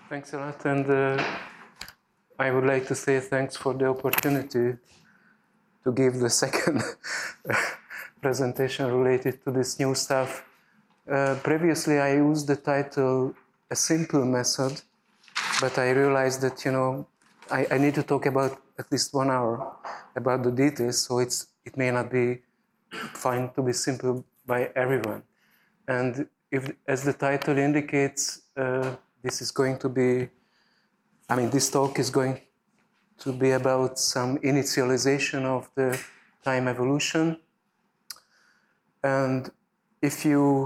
Thanks a lot, and I would like to say thanks for the opportunity to give the second presentation related to this new stuff. Previously, I used the title "A Simple Method," but I realized that I need to talk about at least 1 hour about the details, so it may not be fine to be simple by everyone. And if, as the title indicates, this is going to be, this talk is going to be about some initialization of the time evolution. And if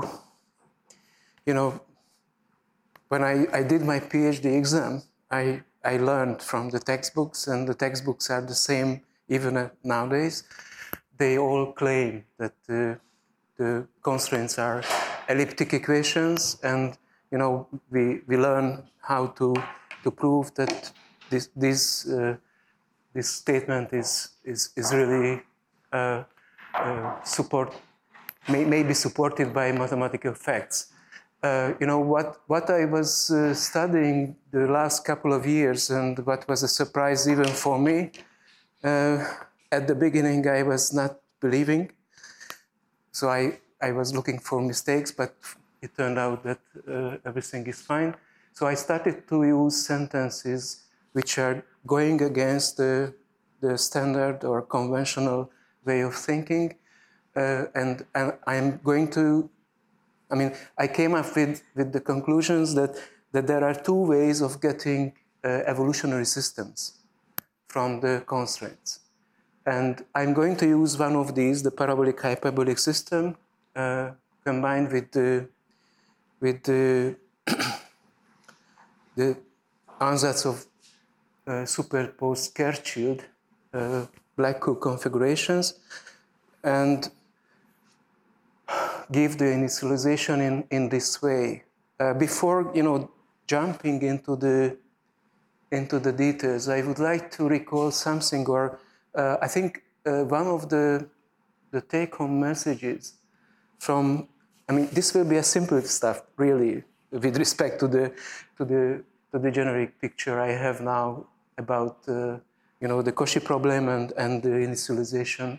when I did my PhD exam, I learned from the textbooks, and the textbooks are the same even nowadays. They all claim that the constraints are elliptic equations, and we learn how to prove that this statement is really may be supported by mathematical facts. What I was studying the last couple of years, and what was a surprise even for me, at the beginning I was not believing. So I was looking for mistakes, but it turned out that everything is fine. So I started to use sentences which are going against the standard or conventional way of thinking. And I'm going to, I came up with the conclusions that there are two ways of getting evolutionary systems from the constraints. And I'm going to use one of these, the parabolic hyperbolic system, combined with the the ansatz of superposed Schwarzschild black hole configurations, and give the initialization in this way. Before jumping into the details, I would like to recall something, or I think one of the take-home messages from, this will be a simple stuff, really, with respect to the generic picture I have now about the Cauchy problem and the initialization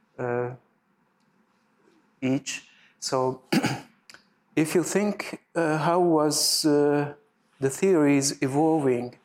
each. So if you think how was the theories evolving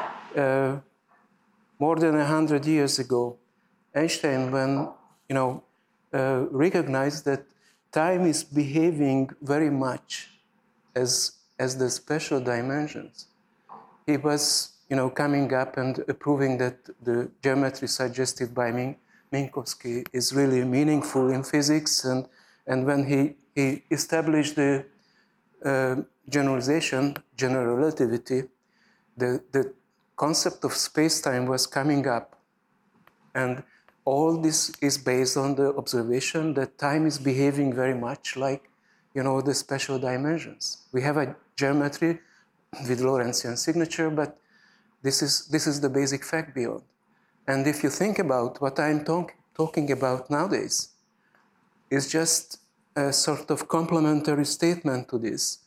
more than 100 years ago, Einstein, when recognized that time is behaving very much as the special dimensions, he was coming up and proving that the geometry suggested by Minkowski is really meaningful in physics, and when he established the generalization, general relativity, the concept of space-time was coming up. And all this is based on the observation that time is behaving very much like, the special dimensions. We have a geometry with Lorentzian signature, but this is the basic fact beyond. And if you think about what I'm talking about nowadays, is just a sort of complementary statement to this.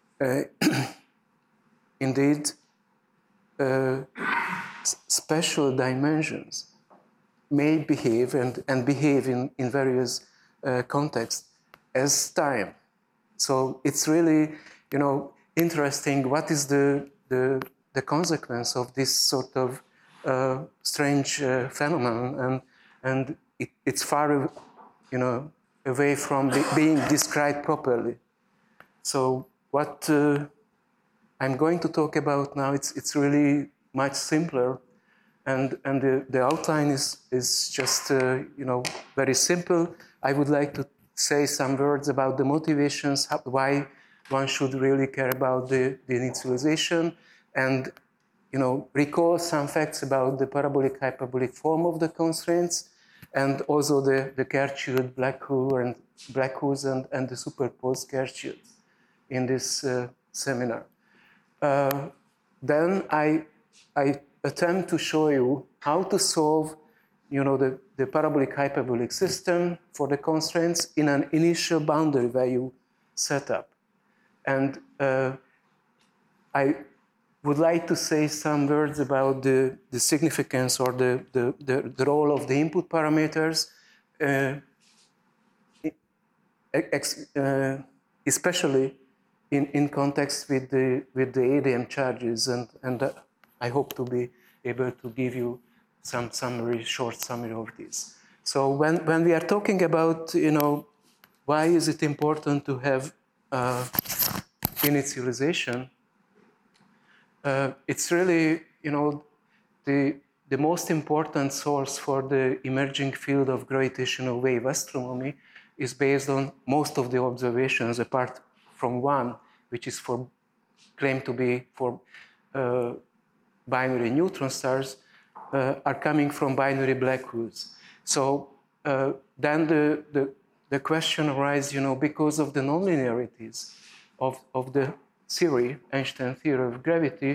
Indeed, special dimensions may behave and behave in various contexts as time. So it's really, interesting what is the consequence of this sort of strange phenomenon, and it's far, away from being described properly. So what I'm going to talk about now, it's really much simpler, and the outline is just very simple. I would like to say some words about the motivations, why one should really care about the initialization, and recall some facts about the parabolic hyperbolic form of the constraints, and also the Schwarzschild black holes and the superposed Schwarzschiilds in this seminar. Then I attempt to show you how to solve the parabolic hyperbolic system for the constraints in an initial boundary value setup. And would like to say some words about the significance or the role of the input parameters, especially in context with the ADM charges, and I hope to be able to give you some short summary of this. So when we are talking about, why is it important to have initialization, it's really, the most important source for the emerging field of gravitational wave astronomy is based on most of the observations, apart from one, which is claimed to be for binary neutron stars, are coming from binary black holes. So then the question arises, because of the nonlinearities of the theory, Einstein theory of gravity,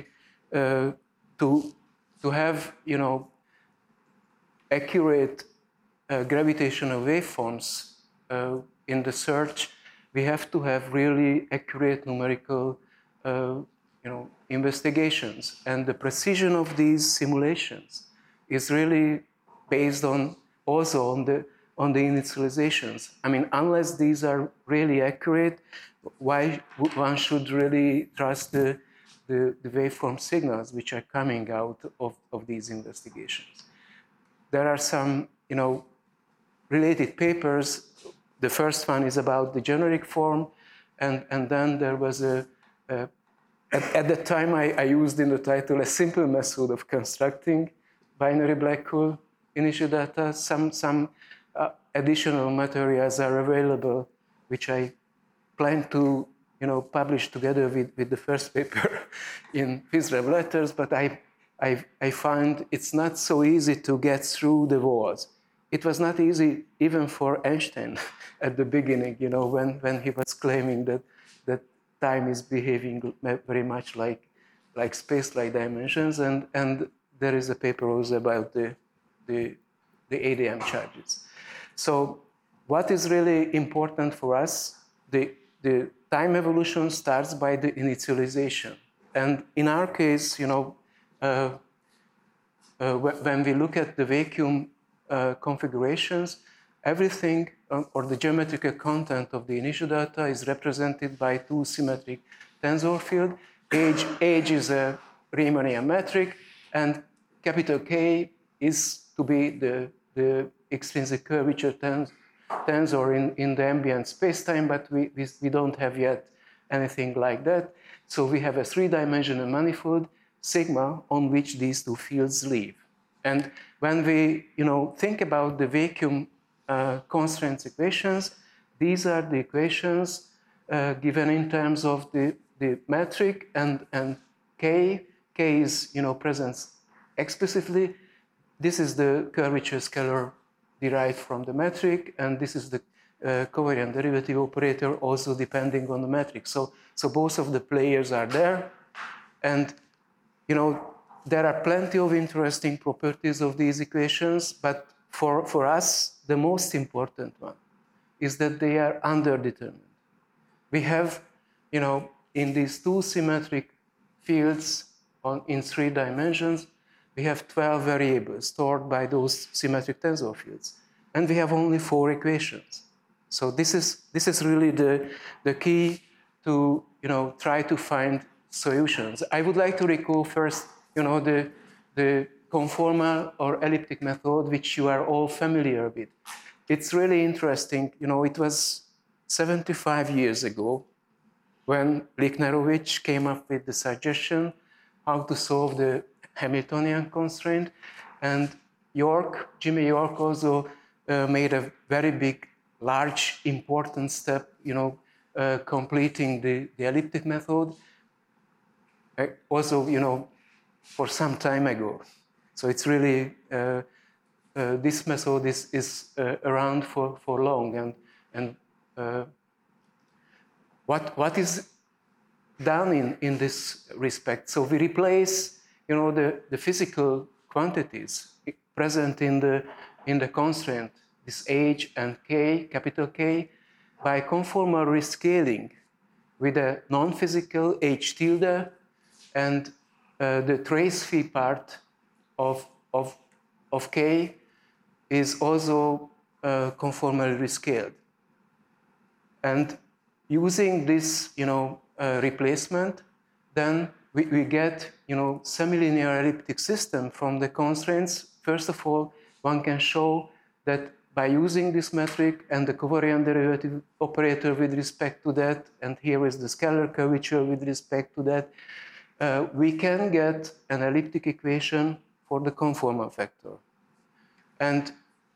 to have, accurate gravitational waveforms in the search, we have to have really accurate numerical, investigations. And the precision of these simulations is really based also on the initializations. I mean, unless these are really accurate, why one should really trust the waveform signals which are coming out of these investigations? There are some, related papers. The first one is about the generic form, and then there was at the time I used in the title a simple method of constructing binary black hole initial data. Some additional materials are available, which I plan to publish together with the first paper in PhysRev Letters, but I find it's not so easy to get through the walls. It was not easy even for Einstein at the beginning, when he was claiming that time is behaving very much like space-like dimensions, and there is a paper also about the ADM charges. So what is really important for us, the time evolution starts by the initialization. And in our case, when we look at the vacuum configurations, everything or the geometrical content of the initial data is represented by two symmetric tensor fields. Age is a Riemannian metric, and capital K is to be the extrinsic curvature tensor in the ambient spacetime, but we don't have yet anything like that. So we have a three-dimensional manifold, sigma, on which these two fields live. And when we think about the vacuum constraints equations, these are the equations given in terms of the metric and K. K is present explicitly. This is the curvature scalar derived from the metric, and this is the covariant derivative operator also depending on the metric. So both of the players are there, and there are plenty of interesting properties of these equations, but for us, the most important one is that they are underdetermined. We have, in these two symmetric fields in 3 dimensions, we have 12 variables stored by those symmetric tensor fields, and we have only 4 equations. So this is really the key to try to find solutions. I would like to recall first the conformal or elliptic method, which you are all familiar with. It's really interesting. It was 75 years ago when Lichnerovich came up with the suggestion how to solve the Hamiltonian constraint, and Jimmy York also made a very big, large, important step, completing the elliptic method. Also, for some time ago. So it's really, this method is around for long, and what is done in this respect? So we replace, the physical quantities present in the constraint, this H and K, capital K, by conformal rescaling with a non-physical H tilde and the trace phi part of K is also conformally rescaled. And using this, replacement, then we get, semilinear elliptic system from the constraints. First of all, one can show that by using this metric and the covariant derivative operator with respect to that, and here is the scalar curvature with respect to that, we can get an elliptic equation for the conformal factor. And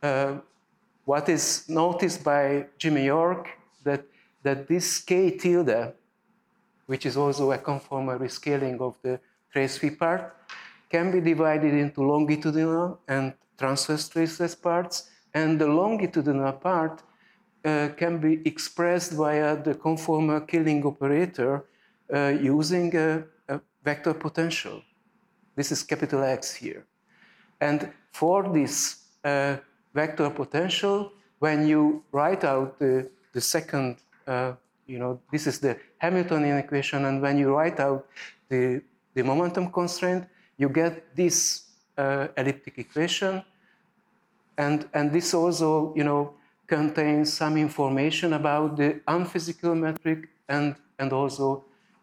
what is noticed by Jimmy York, that this K tilde, which is also a conformal rescaling of the trace phi part, can be divided into longitudinal and transverse traceless parts, and the longitudinal part can be expressed via the conformal killing operator using a vector potential. This is capital X here. And for this vector potential, when you write out the second, this is the Hamiltonian equation, and when you write out the momentum constraint, you get this elliptic equation. And this also, contains some information about the unphysical metric and also,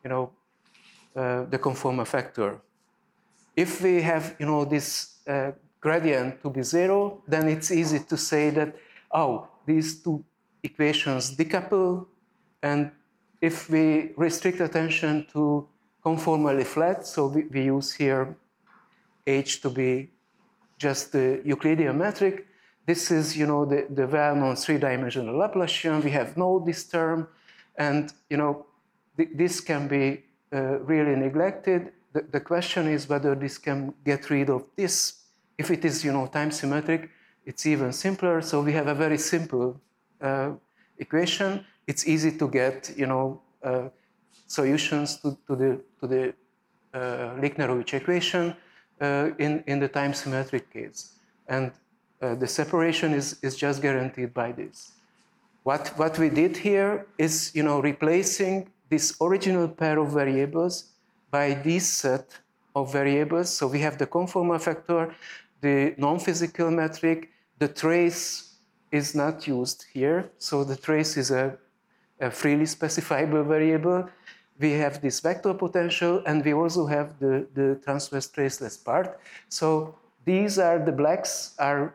the conformal factor. If we have, this gradient to be zero, then it's easy to say that, these two equations decouple, and if we restrict attention to conformally flat, so we use here H to be just the Euclidean metric. This is, the well-known three-dimensional Laplacian. We have no this term, and this can be really neglected. The question is whether this can get rid of this. If it is, time symmetric, it's even simpler. So we have a very simple equation. It's easy to get, solutions to the Lichner-Rovich equation in the time symmetric case, and the separation is just guaranteed by this. What we did here is, replacing this original pair of variables by this set of variables. So we have the conformal factor, the non-physical metric. The trace is not used here. So the trace is a freely specifiable variable. We have this vector potential, and we also have the transverse traceless part. So these are the blacks are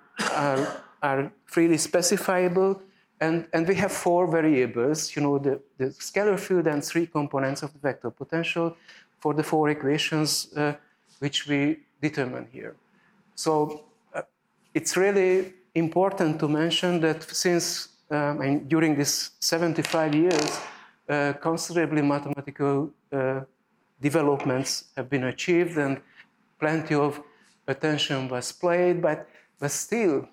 freely specifiable, and we have four variables, the scalar field and three components of the vector potential for the four equations which we determine here. So it's really important to mention that since during these 75 years, considerably mathematical developments have been achieved, and plenty of attention was paid, but still,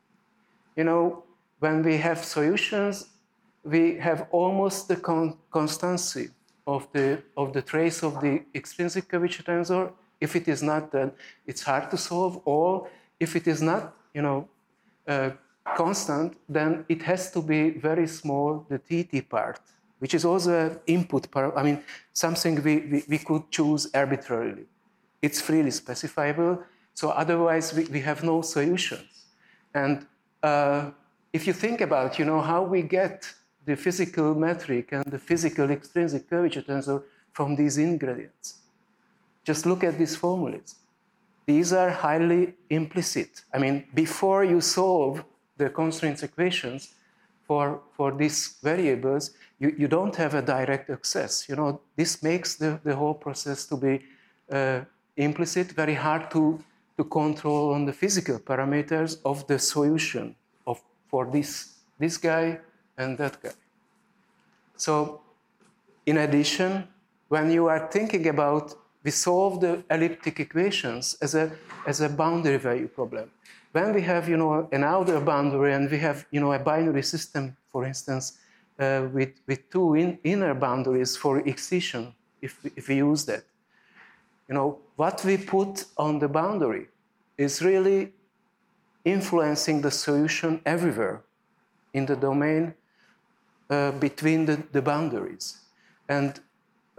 when we have solutions, we have almost the constancy of the trace of the extrinsic curvature tensor. If it is not, then it's hard to solve, or if it is not, constant, then it has to be very small, the TT part, which is also an input part. I mean, something we could choose arbitrarily. It's freely specifiable, so otherwise we have no solutions. And if you think about, how we get the physical metric and the physical extrinsic curvature tensor from these ingredients, just look at these formulas. These are highly implicit. I mean, before you solve the constraints equations for these variables, you don't have a direct access. This makes the whole process to be implicit, very hard to control on the physical parameters of the solution for this guy and that guy. So, in addition, when you are thinking about, we solve the elliptic equations as a boundary value problem. When we have, an outer boundary and we have, a binary system, for instance, with two inner boundaries for excision, if we use that, what we put on the boundary is really influencing the solution everywhere in the domain between the boundaries. And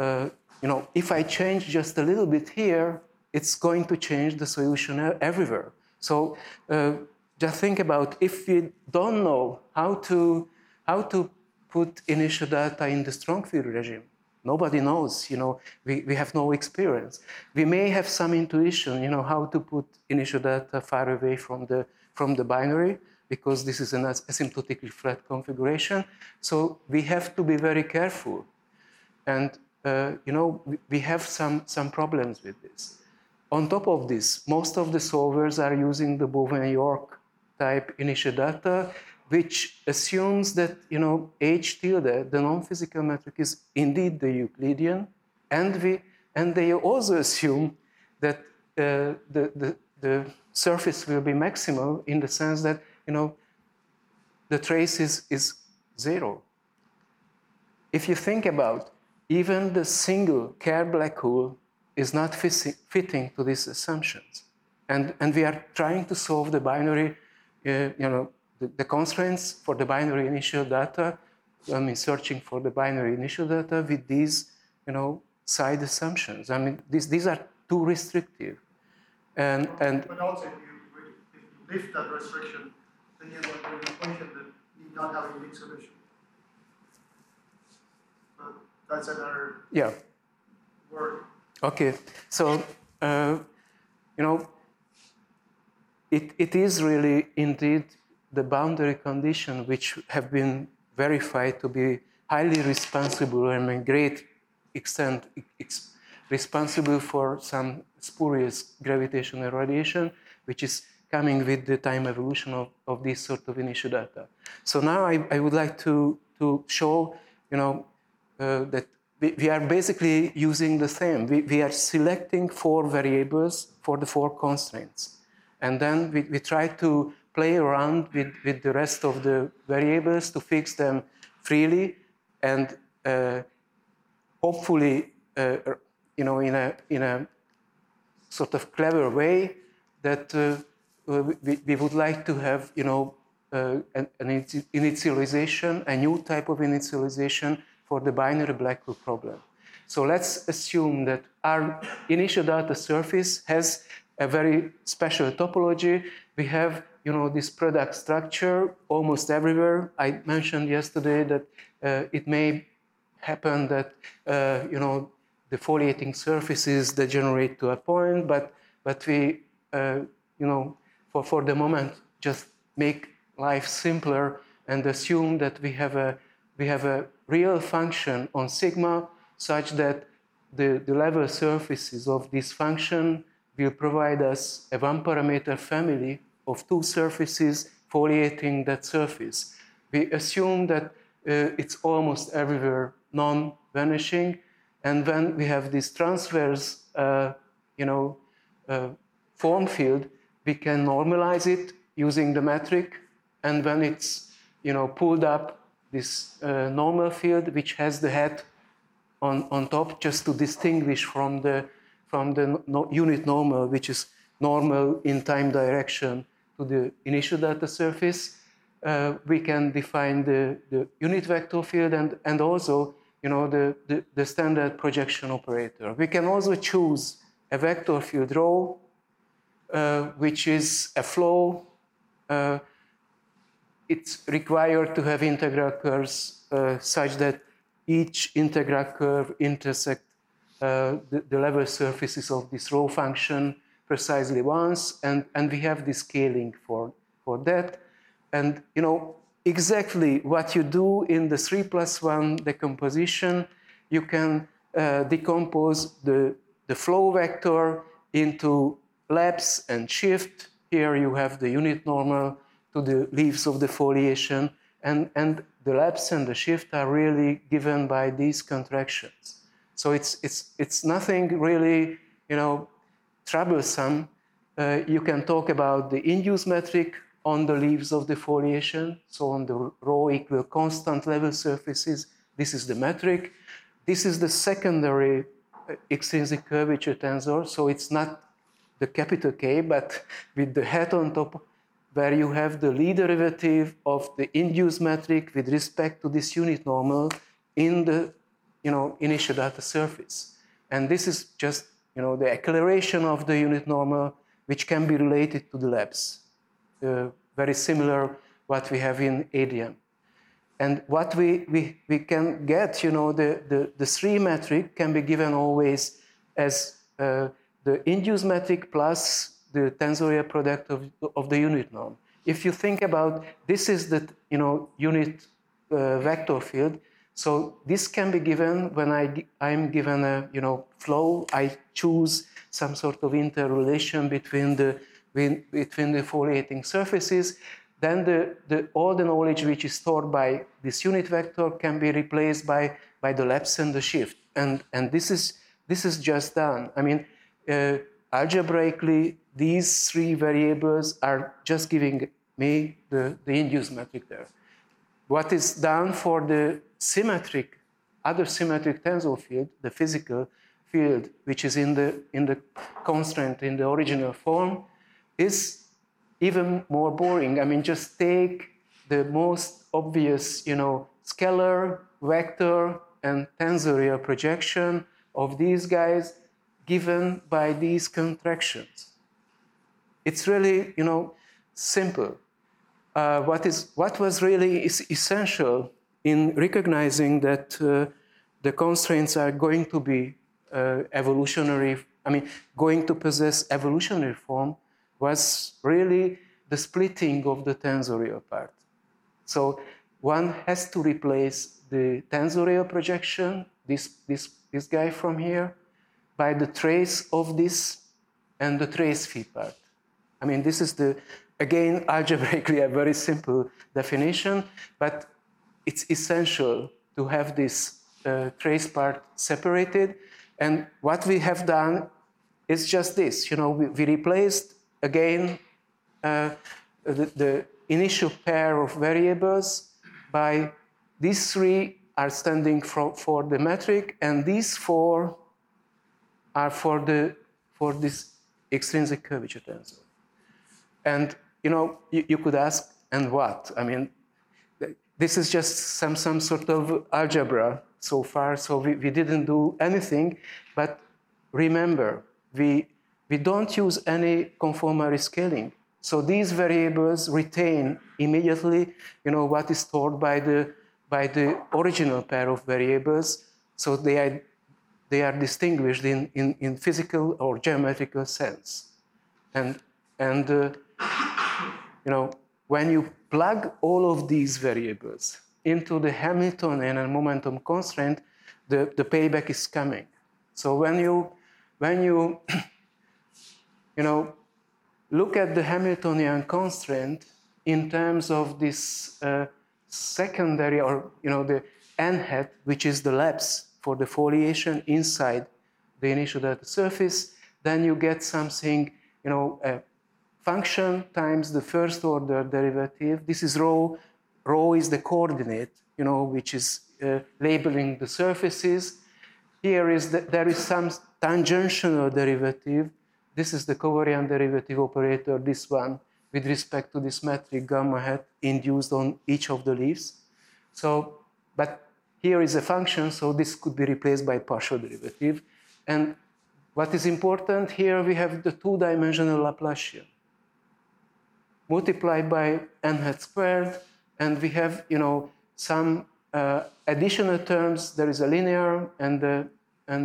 if I change just a little bit here, it's going to change the solution everywhere. So just think about if we don't know how to put initial data in the strong field regime. Nobody knows, we have no experience. We may have some intuition, how to put initial data far away from the binary, because this is an asymptotically flat configuration. So we have to be very careful. And we have some problems with this. On top of this, most of the solvers are using the Bowen-York type initial data, which assumes that H tilde, the non-physical metric, is indeed the Euclidean, and they also assume that the surface will be maximal in the sense that the trace is zero. If you think about, even the single Kerr black hole is not fitting to these assumptions, and we are trying to solve the binary, the constraints for the binary initial data. I mean, searching for the binary initial data with these, side assumptions. I mean, these are too restrictive, and but also if you lift that restriction, then you have an equation that need not have a unique solution. But that's another word. Okay, so it is really indeed the boundary condition which have been verified to be highly responsible and in great extent responsible for some spurious gravitational radiation, which is coming with the time evolution of this sort of initial data. So now I would like to show, that we are basically using the same. We are selecting 4 variables for the 4 constraints. And then we try to play around with the rest of the variables to fix them freely and hopefully, in a sort of clever way that we would like to have, an initialization, a new type of initialization for the binary black hole problem. So let's assume that our initial data surface has a very special topology. We have, this product structure almost everywhere. I mentioned yesterday that it may happen that, the foliating surfaces degenerate to a point, but we, for the moment, just make life simpler and assume that we have a real function on sigma such that the level surfaces of this function will provide us a 1-parameter family of 2 surfaces foliating that surface. We assume that it's almost everywhere non-vanishing, and when we have this transverse, form field, we can normalize it using the metric, and when it's pulled up, this normal field which has the hat on top, just to distinguish from the unit normal, which is normal in time direction to the initial data surface. We can define the unit vector field and also the standard projection operator. We can also choose a vector field rho, which is a flow. It's required to have integral curves such that each integral curve intersects the level surfaces of this rho function precisely once, and we have the scaling for that. And exactly what you do in the 3+1 decomposition, you can decompose the flow vector into lapse and shift. Here you have the unit normal to the leaves of the foliation, and the lapse and the shift are really given by these contractions. So it's nothing really troublesome. You can talk about the induced metric on the leaves of the foliation. So on the rho equal constant level surfaces, this is the metric. This is the secondary extrinsic curvature tensor. So it's not the capital K, but with the hat on top, where you have the Lie derivative of the induced metric with respect to this unit normal in the initial data surface. And this is just, the acceleration of the unit normal, which can be related to the labs. Very similar what we have in ADM. And what we can get, the 3 metric can be given always as the induced metric plus the tensorial product of the unit norm. If you think about, this is the unit vector field, so this can be given when I'm given a flow. I choose some sort of interrelation between the foliating surfaces. Then all the knowledge which is stored by this unit vector can be replaced by the lapse and the shift. And this is just done. I mean, algebraically, these 3 variables are just giving me the induced metric there. What is done for the other symmetric tensor field, the physical field, which is in the constraint in the original form, is even more boring. I mean, just take the most obvious, scalar, vector, and tensorial projection of these guys given by these contractions. It's really, simple. What was really essential in recognizing that the constraints are going to be going to possess evolutionary form, was really the splitting of the tensorial part. So one has to replace the tensorial projection, this guy from here, by the trace of this and the trace phi part. I mean, this is again, algebraically a very simple definition, but it's essential to have this trace part separated. And what we have done is just this. We replaced, again, the initial pair of variables by these 3 are standing for the metric, and these 4 are for this extrinsic curvature tensor. And you could ask, and what? I mean, this is just some sort of algebra so far, so we didn't do anything. But remember, we don't use any conformal rescaling. So these variables retain immediately, what is stored by the original pair of variables. So they are distinguished in physical or geometrical sense. And when you plug all of these variables into the Hamiltonian and momentum constraint, the payback is coming. So when you look at the Hamiltonian constraint in terms of this secondary, or the n hat, which is the lapse for the foliation inside the initial data surface, then you get something, a function times the first order derivative. This is rho. Rho is the coordinate, which is labeling the surfaces. There is some tangential derivative. This is the covariant derivative operator, this one, with respect to this metric gamma hat induced on each of the leaves. So, but here is a function, so this could be replaced by partial derivative. And what is important here, we have the 2-dimensional Laplacian multiplied by n hat squared, and we have, some additional terms. There is a linear and n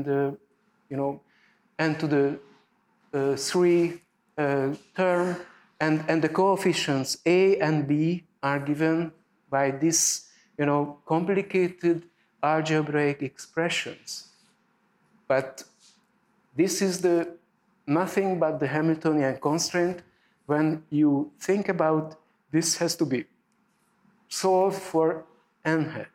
to the 3 term, and the coefficients a and b are given by this, complicated algebraic expressions. But this is nothing but the Hamiltonian constraint. When you think about this, has to be solved for n hat.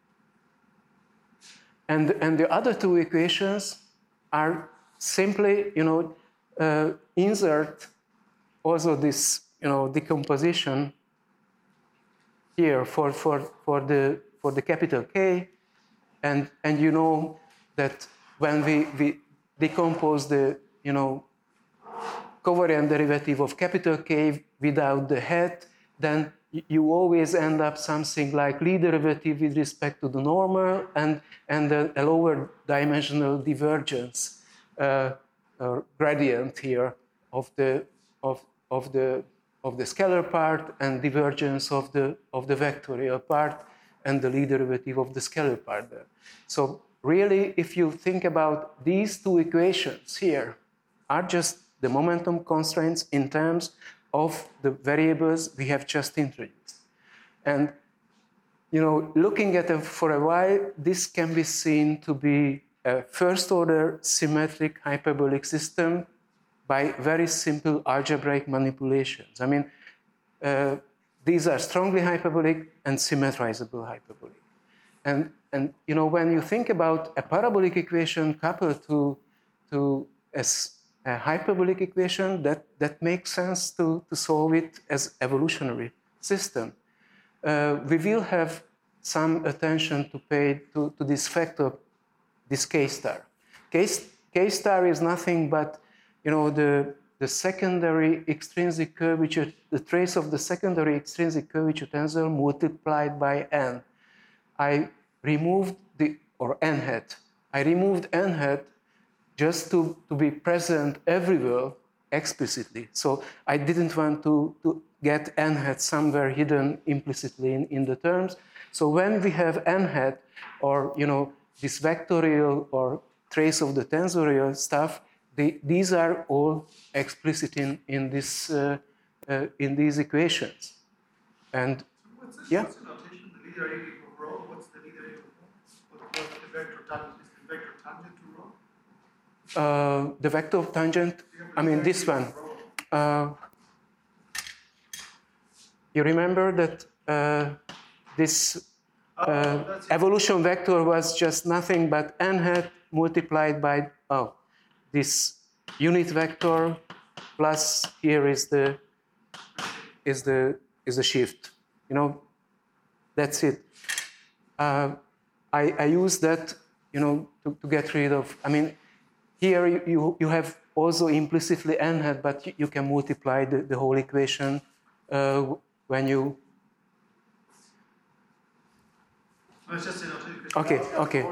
And the other 2 equations are simply, insert also this, decomposition here for the capital K, and you know that when we decompose the, covariant derivative of capital K without the hat, then you always end up something like Lie derivative with respect to the normal and a lower dimensional divergence gradient here of the scalar part and divergence of the vectorial part and the Lie derivative of the scalar part there. So really, if you think about these two equations here, are just the momentum constraints in terms of the variables we have just introduced. And looking at it for a while, this can be seen to be a first-order symmetric hyperbolic system by very simple algebraic manipulations. I mean, these are strongly hyperbolic and symmetrizable hyperbolic. And when you think about a parabolic equation coupled to a hyperbolic equation, that makes sense to solve it as evolutionary system. We will have some attention to pay to this factor, this K star. K star is nothing but the secondary extrinsic curvature, the trace of the secondary extrinsic curvature tensor multiplied by n. I removed n hat. I removed n hat just to be present everywhere explicitly. So I didn't want to get n hat somewhere hidden implicitly in the terms. So when we have n hat or this vectorial or trace of the tensorial stuff, these are all explicit in these equations. And what's this? yeah. What's the notation? The Lie derivative of rho. What's the Lie derivative of rho? What's the vector tangent? Is the vector tangent to rho? The vector of tangent, I mean this one. You remember that this evolution vector was just nothing but n hat multiplied by this unit vector plus here is the shift. That's it. I use that to get rid of. I mean, here you have also implicitly n hat, but you can multiply the whole equation when you. It's just Okay.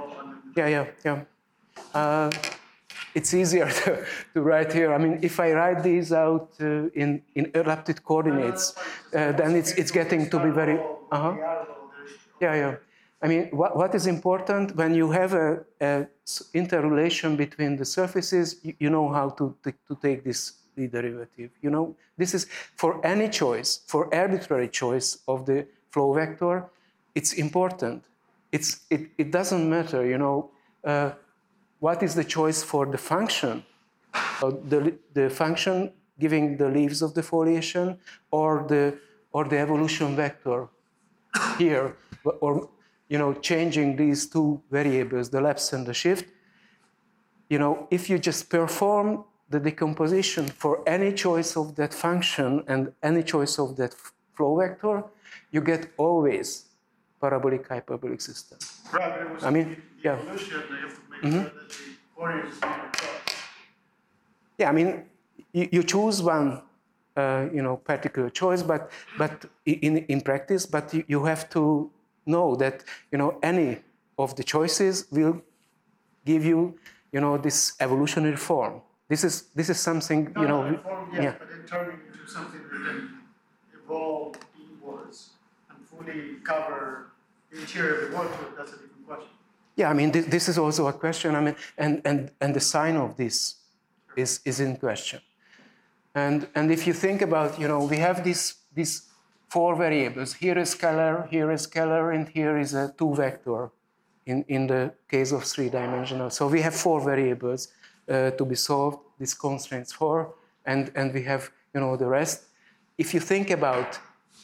Yeah. It's easier to write here. I mean, if I write these out in erupted coordinates, then it's getting to be very. Yeah. I mean, what is important when you have a interrelation between the surfaces, you know how to take this Lie derivative. This is for any choice, for arbitrary choice of the flow vector, it's important. It doesn't matter, what is the choice for the function, the function giving the leaves of the foliation, or the evolution vector here, or changing these two variables, the lapse and the shift. If you just perform the decomposition for any choice of that function and any choice of that flow vector, you get always parabolic hyperbolic system. Right, but it was the evolution, they have to make sure that the coordinates is not crossed. Yeah, I mean, you choose one, particular choice, but in practice, but you have to know that any of the choices will give you this evolutionary form. This is something form, yes, but then turning into something that can evolve inwards and fully cover the interior of the molecule. That's a different question. Yeah, I mean, this is also a question. I mean, and the sign of this is in question. And if you think about, we have these four variables. Here is scalar, and here is a two vector in the case of three-dimensional. So we have four variables to be solved, these constraints four, and we have, the rest. If you think about,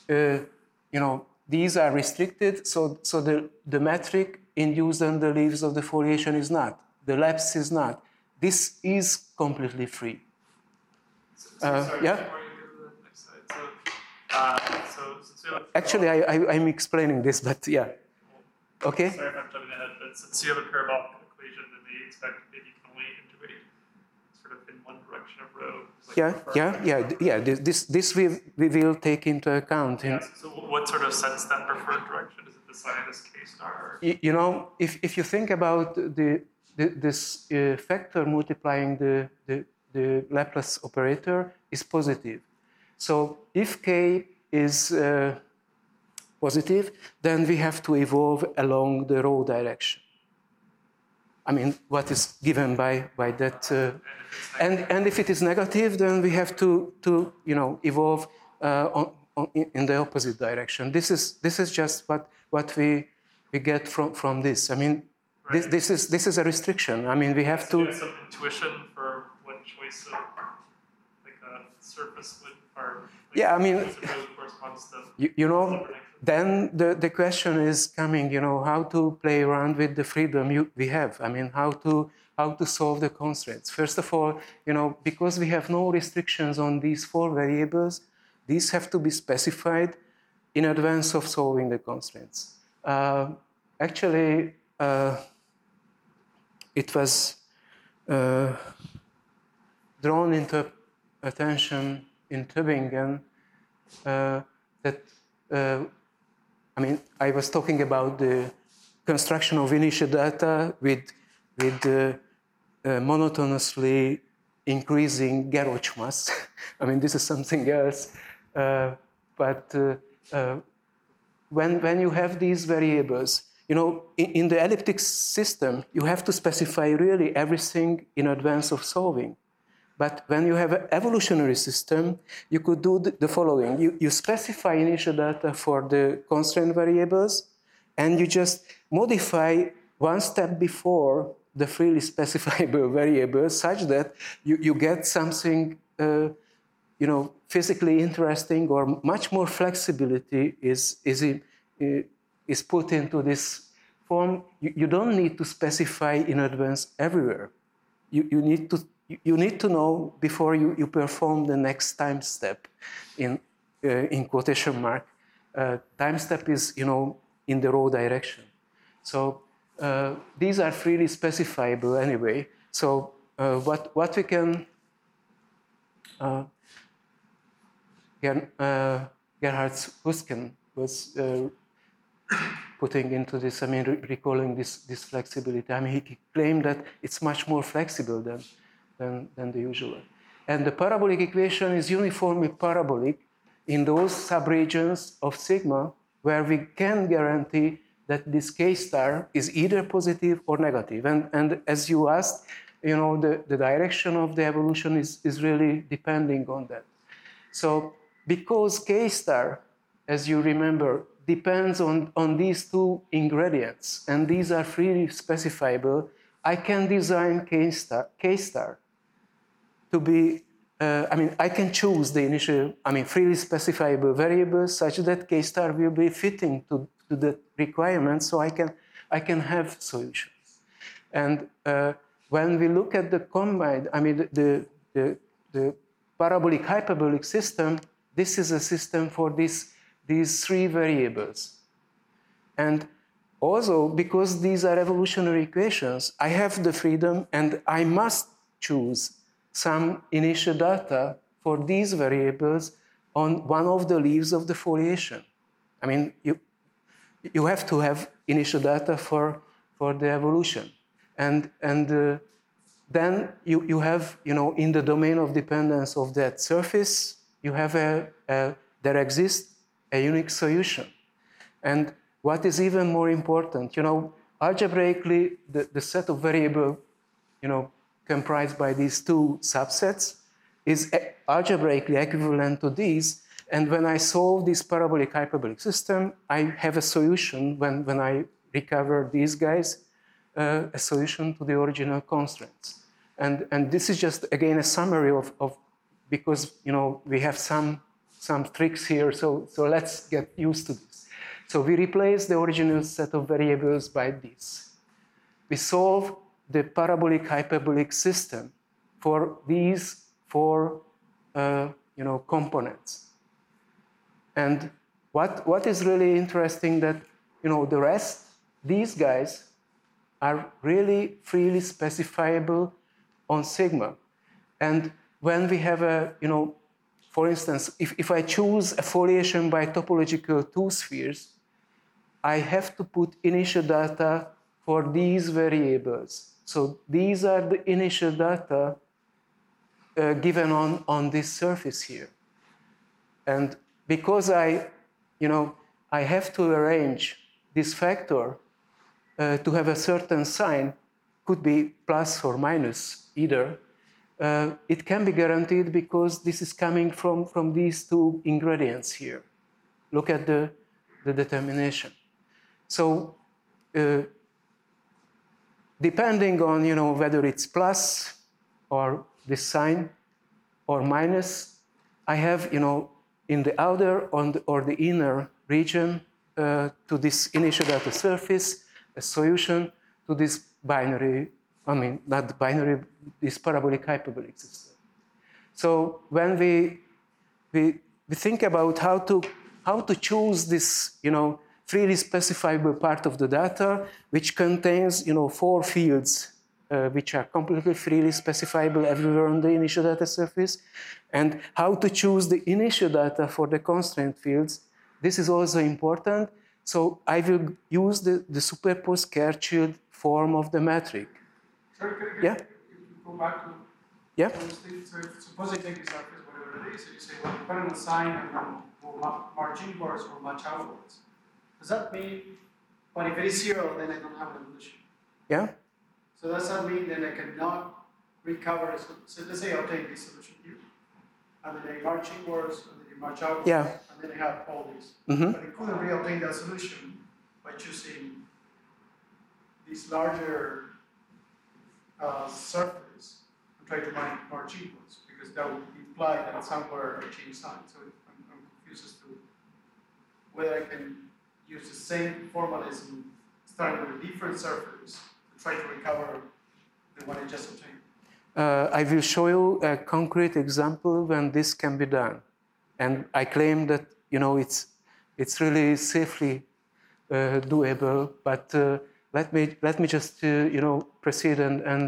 these are restricted, so the metric induced on the leaves of the foliation is not. The lapse is not. This is completely free. Sorry, yeah? before you go to the next slide. So Actually, I'm explaining this, but yeah. Okay? Sorry if I'm jumping ahead, but since you have a parabolic equation, then they expect that you can only integrate sort of in one direction of rho. Like This we will take into account. So what sort of sets that preferred direction? Is it the sign as K star? You know, if you think about this factor multiplying the Laplace operator is positive. So if K is positive, then we have to evolve along the rho direction. I mean, what is given by that, and if it is negative, then we have to evolve in the opposite direction. This is just what we get from this. I mean, right. This is a restriction. I mean, we have to. Do you have some intuition for what choice of like a surface would, or like yeah, I mean, corresponds to you know. Then the question is coming, how to play around with the freedom we have. I mean, how to solve the constraints. First of all, because we have no restrictions on these 4 variables, these have to be specified in advance of solving the constraints. Actually, it was drawn into attention in Tübingen that I mean, I was talking about the construction of initial data with monotonously increasing Geroch mass. I mean, this is something else. But when you have these variables, in the elliptic system, you have to specify really everything in advance of solving. But when you have an evolutionary system, you could do the following. You specify initial data for the constraint variables, and you just modify one step before the freely specifiable variables such that you get something physically interesting, or much more flexibility is put into this form. You don't need to specify in advance everywhere. You need to know before you perform the next time step in quotation mark. Time step is, in the rho direction. So these are freely specifiable anyway. So what we can, Gerhard Husken was putting into this, I mean, recalling this flexibility. I mean, he claimed that it's much more flexible than the usual. And the parabolic equation is uniformly parabolic in those subregions of sigma where we can guarantee that this K star is either positive or negative. And as you asked, the direction of the evolution is really depending on that. So because K star, as you remember, depends on these 2 ingredients, and these are freely specifiable, I can design K star to be, I can choose the initial, freely specifiable variables such that K star will be fitting to the requirements, so I can have solutions. And when we look at the combined, the parabolic hyperbolic system, this is a system for these 3 variables. And also, because these are evolutionary equations, I have the freedom and I must choose some initial data for these variables on one of the leaves of the foliation. I mean, you have to have initial data for the evolution. And then you have, in the domain of dependence of that surface, you have there exists a unique solution. And what is even more important, algebraically, the set of variables, comprised by these 2 subsets is algebraically equivalent to these. And when I solve this parabolic hyperbolic system, I have a solution when I recover these guys, a solution to the original constraints. And this is just, again, a summary of because, we have some tricks here, so let's get used to this. So we replace the original set of variables by this. We solve the parabolic hyperbolic system for these 4 components. And what is really interesting that the rest, these guys are really freely specifiable on sigma. And when we have a, for instance, if I choose a foliation by topological two spheres, I have to put initial data for these variables. So these are the initial data given on this surface here. And because I have to arrange this factor to have a certain sign, could be plus or minus either, it can be guaranteed because this is coming from these two ingredients here. Look at the determination. So depending on whether it's plus or this sign or minus, I have in the outer or the inner region to this initial data surface a solution to this binary, not the binary, this parabolic hyperbolic system. So when we think about how to choose this freely specifiable part of the data, which contains four fields which are completely freely specifiable everywhere on the initial data surface, and how to choose the initial data for the constraint fields. This is also important. So I will use the superposed Schwarzschild form of the metric. Sorry, Yeah? if you go back to Yeah? so suppose I take this surface, whatever it is, and you say, well, depending on the sign, will march inwards or march outwards. Does that mean, but if it is zero, then I don't have an evolution? Yeah? So does that mean that I cannot recover? So let's say I'll take this solution here, and then I march inwards, and then I march outwards, Yeah. and then I have all this. Mm-hmm. But I couldn't re-obtain that solution by choosing this larger surface and try to march inwards, because that would imply that somewhere I change sign. So I'm confused as to whether I can use the same formalism starting with a different surface to try to recover the one I just obtained. I will show you a concrete example when this can be done. And I claim that it's really safely doable, but let me just proceed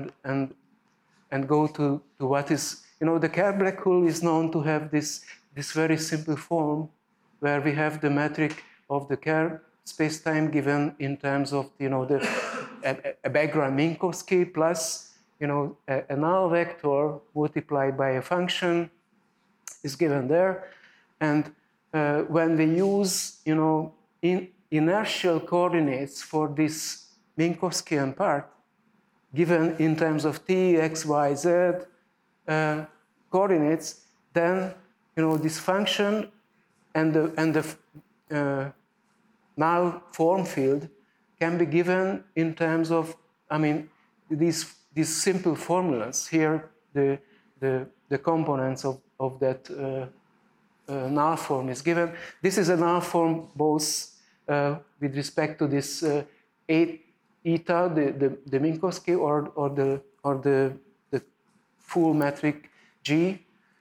and go to what is the Kerr black hole is known to have this very simple form where we have the metric of the Kerr space-time given in terms of a background Minkowski plus a null vector multiplied by a function is given there, and when we use inertial coordinates for this Minkowskian part, given in terms of t, x, y, z coordinates, then this function and the null form field can be given in terms of these simple formulas here, the components of that null form is given. This is a null form both with respect to this eta, the Minkowski, or the full metric G.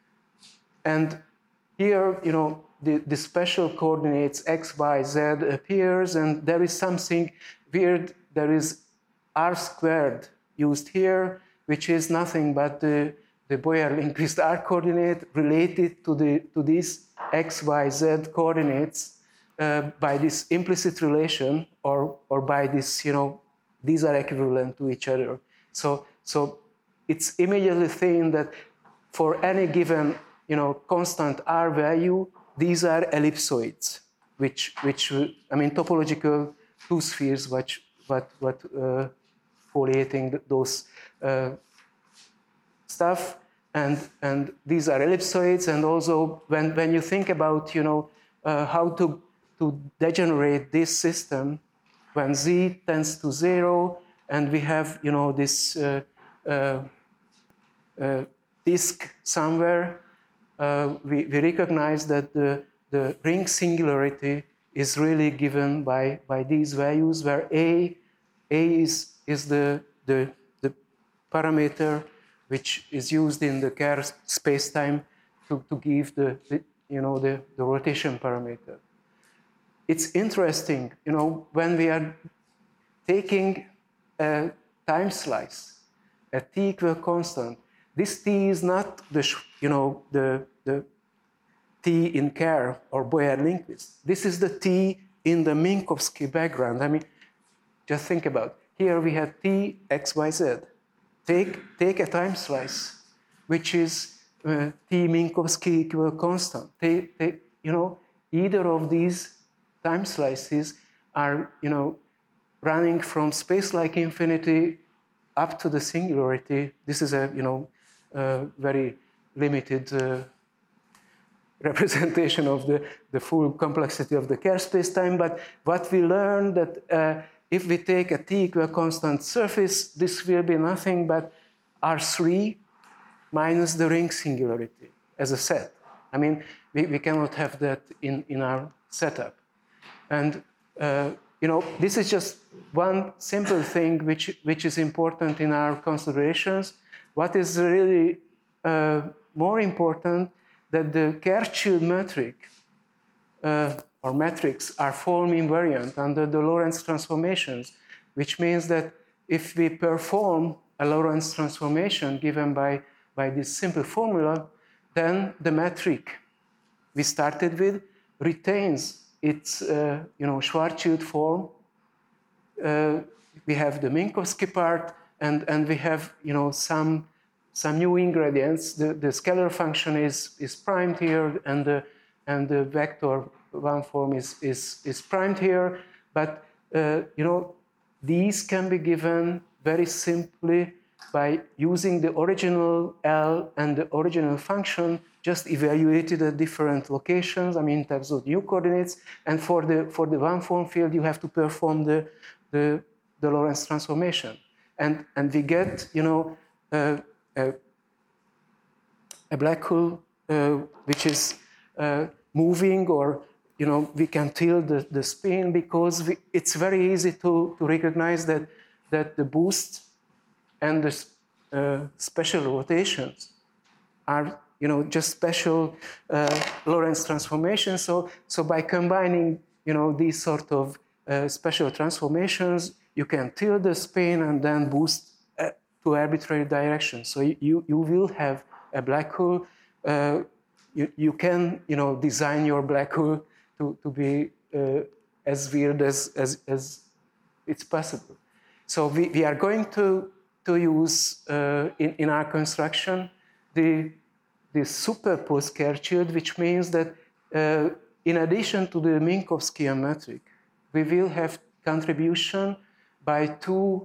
And here, the special coordinates x, y, z appears, and there is something weird. There is r squared used here, which is nothing but the Boyer-Lindquist r coordinate related to these x, y, z coordinates by this implicit relation, or by this, these are equivalent to each other. So it's immediately saying that for any given, constant r value, these are ellipsoids, which topological two spheres, what foliating those stuff, and these are ellipsoids. And also when you think about how to degenerate this system when z tends to 0, and we have this disk somewhere, we recognize that the ring singularity is really given by these values, where a is the parameter which is used in the Kerr spacetime to give the rotation parameter. It's interesting, when we are taking a time slice, a t equal constant, this T is not the T in Kerr or Boyer-Lindquist. This is the T in the Minkowski background. I mean, just think about it. Here we have T, X, Y, Z. Take a time slice, which is T Minkowski equal constant. Either of these time slices are, running from space like infinity up to the singularity. This is a, very limited representation of the full complexity of the Kerr space-time. But what we learned that if we take a T equal constant surface, this will be nothing but R3 minus the ring singularity as a set. I mean, we cannot have that in our setup. And, this is just one simple thing which is important in our considerations. What is really more important, that the Kerr-Childe metric or metrics are form invariant under the Lorentz transformations, which means that if we perform a Lorentz transformation given by this simple formula, then the metric we started with retains its Schwarzschild form. We have the Minkowski part, and we have some new ingredients. The scalar function is primed here, and the vector one form is primed here. But these can be given very simply by using the original L and the original function just evaluated at different locations, I mean in terms of new coordinates. And for the one form field, you have to perform the Lorentz transformation. And we get a black hole which is moving, or we can tilt the spin, because it's very easy to recognize that the boost and the special rotations are just special Lorentz transformations. So by combining these sort of special transformations, you can tilt the spin and then boost to arbitrary directions. So you will have a black hole. You can design your black hole to be as weird as it's possible. So we are going to use in our construction the superposed Kerr-Childe, which means that in addition to the Minkowskian metric, we will have contribution by two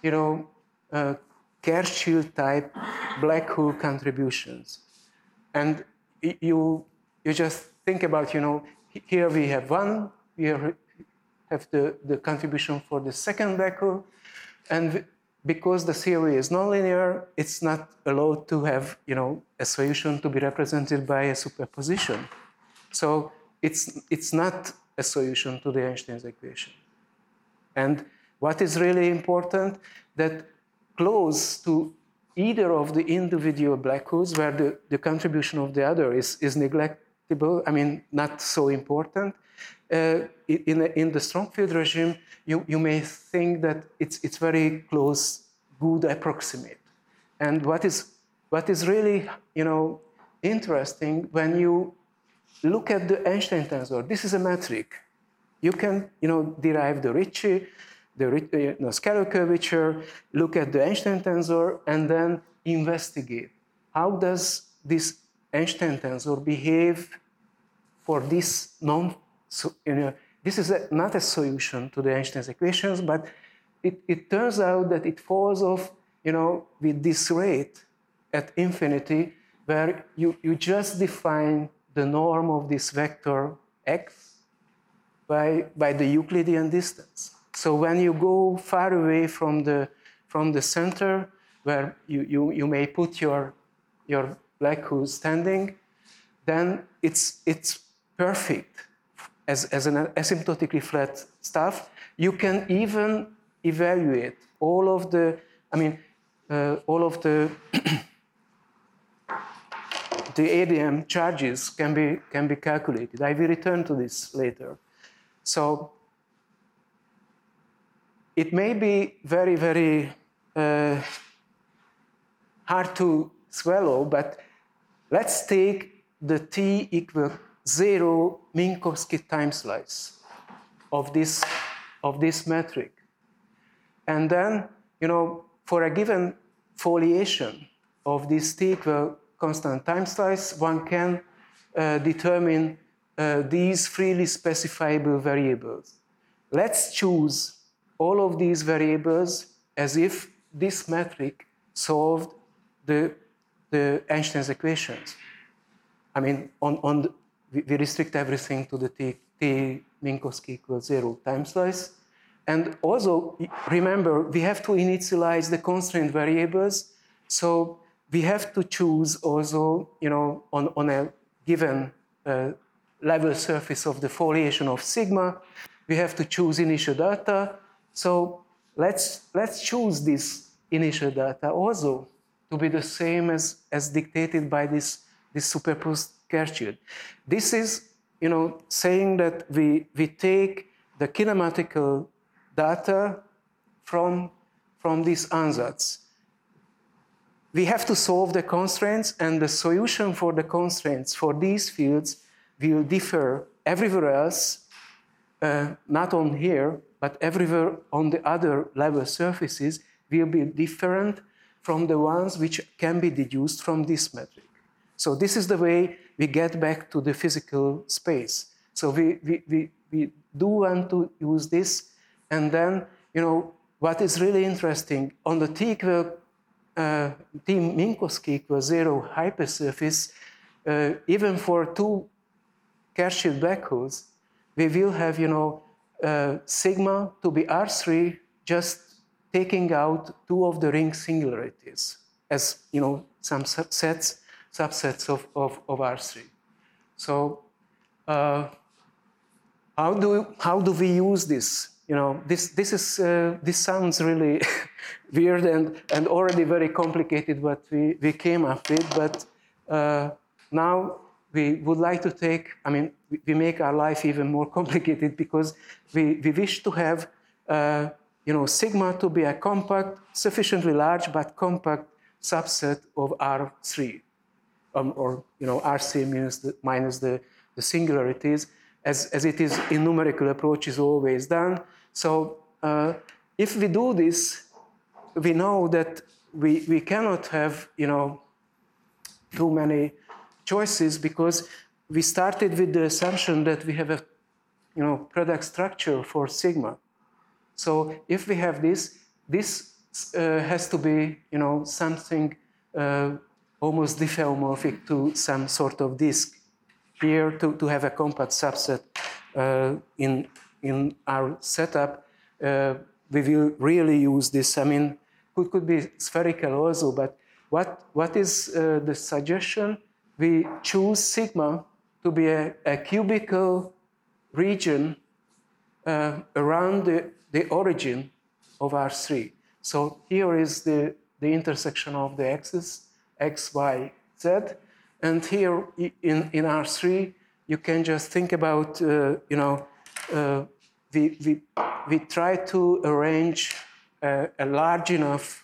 Kerr-Childe type black hole contributions. And you just think about, here we have one, we have the contribution for the second black hole, and because the theory is nonlinear, it's not allowed to have, a solution to be represented by a superposition. So it's not a solution to the Einstein's equation. And what is really important, that close to either of the individual black holes where the contribution of the other is neglectable, I mean, not so important, in the strong field regime, you may think that it's very close, good approximate. And what is really interesting, when you look at the Einstein tensor, this is a metric. You can derive the Ricci, the scalar curvature, look at the Einstein tensor, and then investigate how does this Einstein tensor behave for this this is not a solution to the Einstein's equations, but it turns out that it falls off, with this rate at infinity, where you just define the norm of this vector x by the Euclidean distance. So when you go far away from the center, where you may put your black hole standing, then it's perfect as an asymptotically flat stuff. You can even evaluate all of the the ADM charges can be calculated. I will return to this later. So it may be very, very hard to swallow, but let's take the t equal 0 Minkowski time slice of this metric. And then, for a given foliation of this t equal constant time slice, one can determine these freely specifiable variables. Let's choose all of these variables as if this metric solved the Einstein's equations. I mean, we restrict everything to the t Minkowski equals 0 time slice. And also, remember, we have to initialize the constraint variables. So we have to choose also, on a given level surface of the foliation of sigma, we have to choose initial data. So let's choose this initial data also to be the same as dictated by this superposed Kerr-shield. This is, saying that we take the kinematical data from these ansatz. We have to solve the constraints, and the solution for the constraints for these fields will differ everywhere else, not on here, but everywhere on the other level surfaces will be different from the ones which can be deduced from this metric. So this is the way we get back to the physical space. So we do want to use this, and then, what is really interesting, on the t Minkowski equals 0 hypersurface, even for two Kerr-shield black holes, we will have, sigma to be R3, just taking out two of the ring singularities as, some subsets of R3. So how do we use this? This sounds really weird and already very complicated what we came up with, but now we would like to we make our life even more complicated because we wish to have, sigma to be a compact, sufficiently large but compact subset of R3, or R3 minus the singularities, as it is in numerical approaches always done. So if we do this, we know that we cannot have, too many choices, because we started with the assumption that we have a, product structure for sigma. So if we have this has to be, something almost diffeomorphic to some sort of disk here to have a compact subset in our setup. We will really use this. Could be spherical also, but what is the suggestion? We choose sigma to be a cubical region around the origin of R3. So here is the intersection of the axes, x, y, z, and here in R3 you can just think about we try to arrange a large enough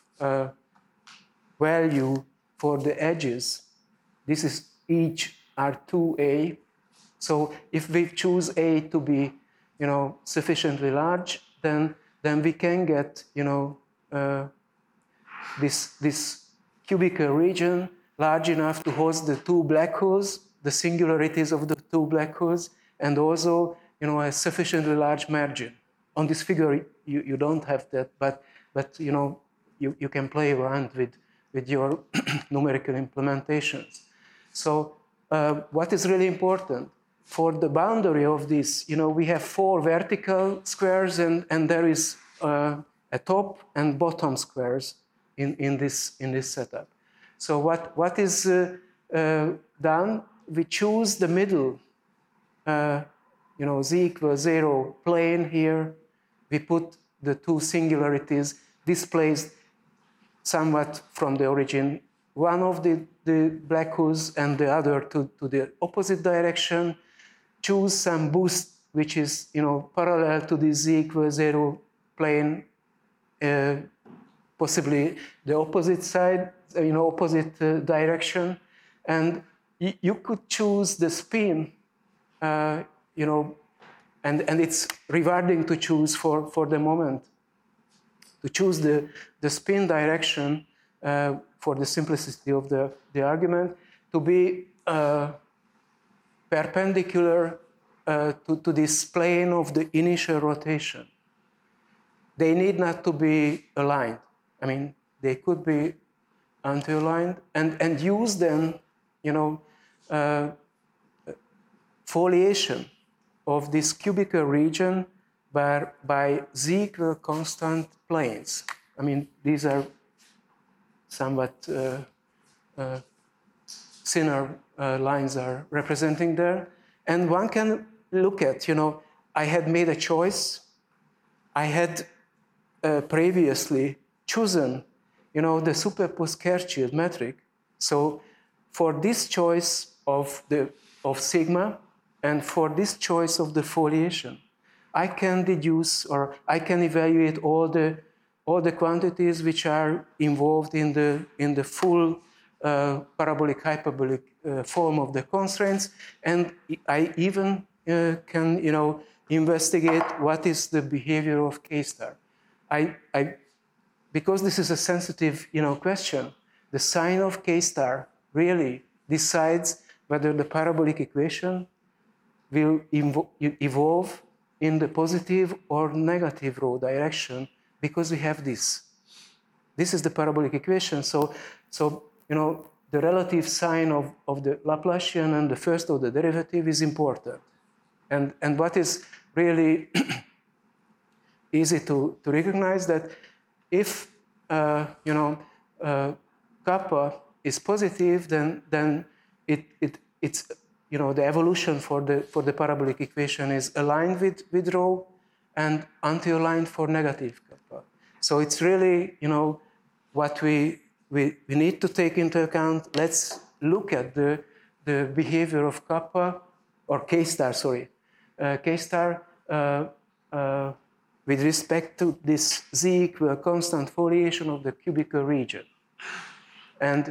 value for the edges. This is each R2A. So if we choose A to be, sufficiently large, then we can get, this cubical region large enough to host the two black holes, the singularities of the two black holes, and also, a sufficiently large margin. On this figure, you don't have that, but you can play around with your numerical implementations. So what is really important for the boundary of this, we have 4 vertical squares, and there is a top and bottom squares in this setup. So what is done? We choose the middle, z equals 0 plane here. We put the two singularities displaced somewhat from the origin, one of the black holes and the other to the opposite direction. Choose some boost which is parallel to the z equals 0 plane possibly the opposite side, opposite direction, and you could choose the spin, and it's rewarding to choose for the moment, to choose the spin direction for the simplicity of the argument to be perpendicular to this plane of the initial rotation. They need not to be aligned. I mean, they could be anti-aligned and use then, foliation of this cubical region by z-equal constant planes. I mean, these are somewhat thinner lines are representing there. And one can look at, I had made a choice. I had previously chosen, the superposed Schwarzschild metric. So for this choice of sigma and for this choice of the foliation, I can deduce or I can evaluate all the quantities which are involved in the full parabolic hyperbolic form of the constraints, and I even can investigate what is the behavior of K star. Because this is a sensitive question, the sign of K star really decides whether the parabolic equation will evolve in the positive or negative rho direction, because we have this. This is the parabolic equation. So the relative sign of the Laplacian and the first order derivative is important. And what is really easy to recognize that if kappa is positive, then it's the evolution for the parabolic equation is aligned with rho and anti-aligned for negative kappa. So it's really what we need to take into account. Let's look at the behavior of kappa or K star. K star with respect to this z-equal constant foliation of the cubical region. And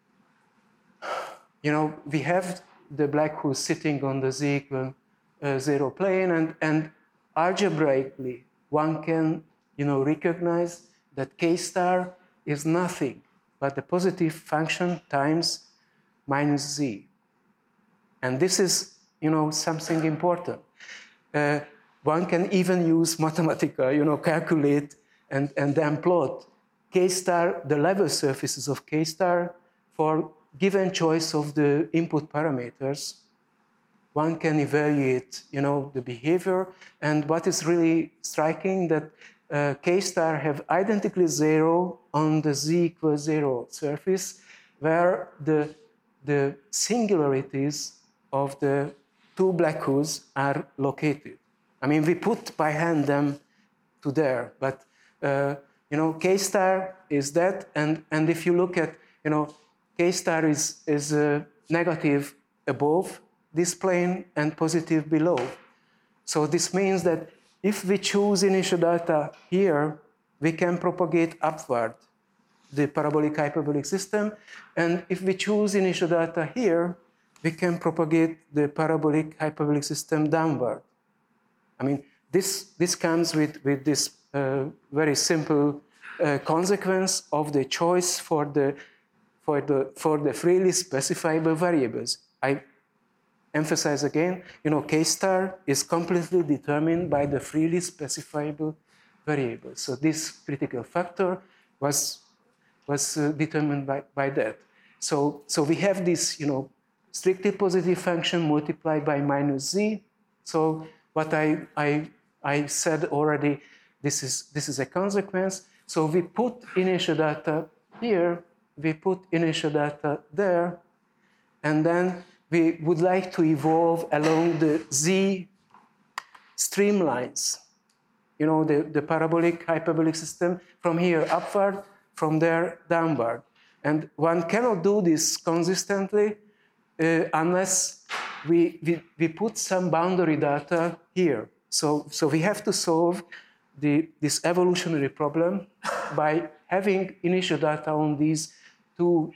we have the black hole sitting on the z-equal 0 plane, and algebraically one can recognize that K star is nothing but the positive function times minus z. And this is something important. One can even use Mathematica, calculate and then plot K star, the level surfaces of K star for given choice of the input parameters. One can evaluate, the behavior. And what is really striking that K star have identically 0 on the z = 0 surface, where the singularities of the two black holes are located. I mean, we put by hand them to there, but K star is that, and if you look at, K star is negative above this plane and positive below. So this means that if we choose initial data here, we can propagate upward the parabolic hyperbolic system, and if we choose initial data here, we can propagate the parabolic hyperbolic system downward. I mean, this comes with this very simple consequence of the choice for the freely specifiable variables. I emphasize again, K star is completely determined by the freely specifiable variables. So this critical factor was determined by that. So we have this, strictly positive function multiplied by minus z. So what I said already, this is a consequence. So we put initial data here, we put initial data there, and then we would like to evolve along the z streamlines, the parabolic hyperbolic system from here upward, from there downward. And one cannot do this consistently unless we put some boundary data here. So we have to solve this evolutionary problem by having initial data on these two,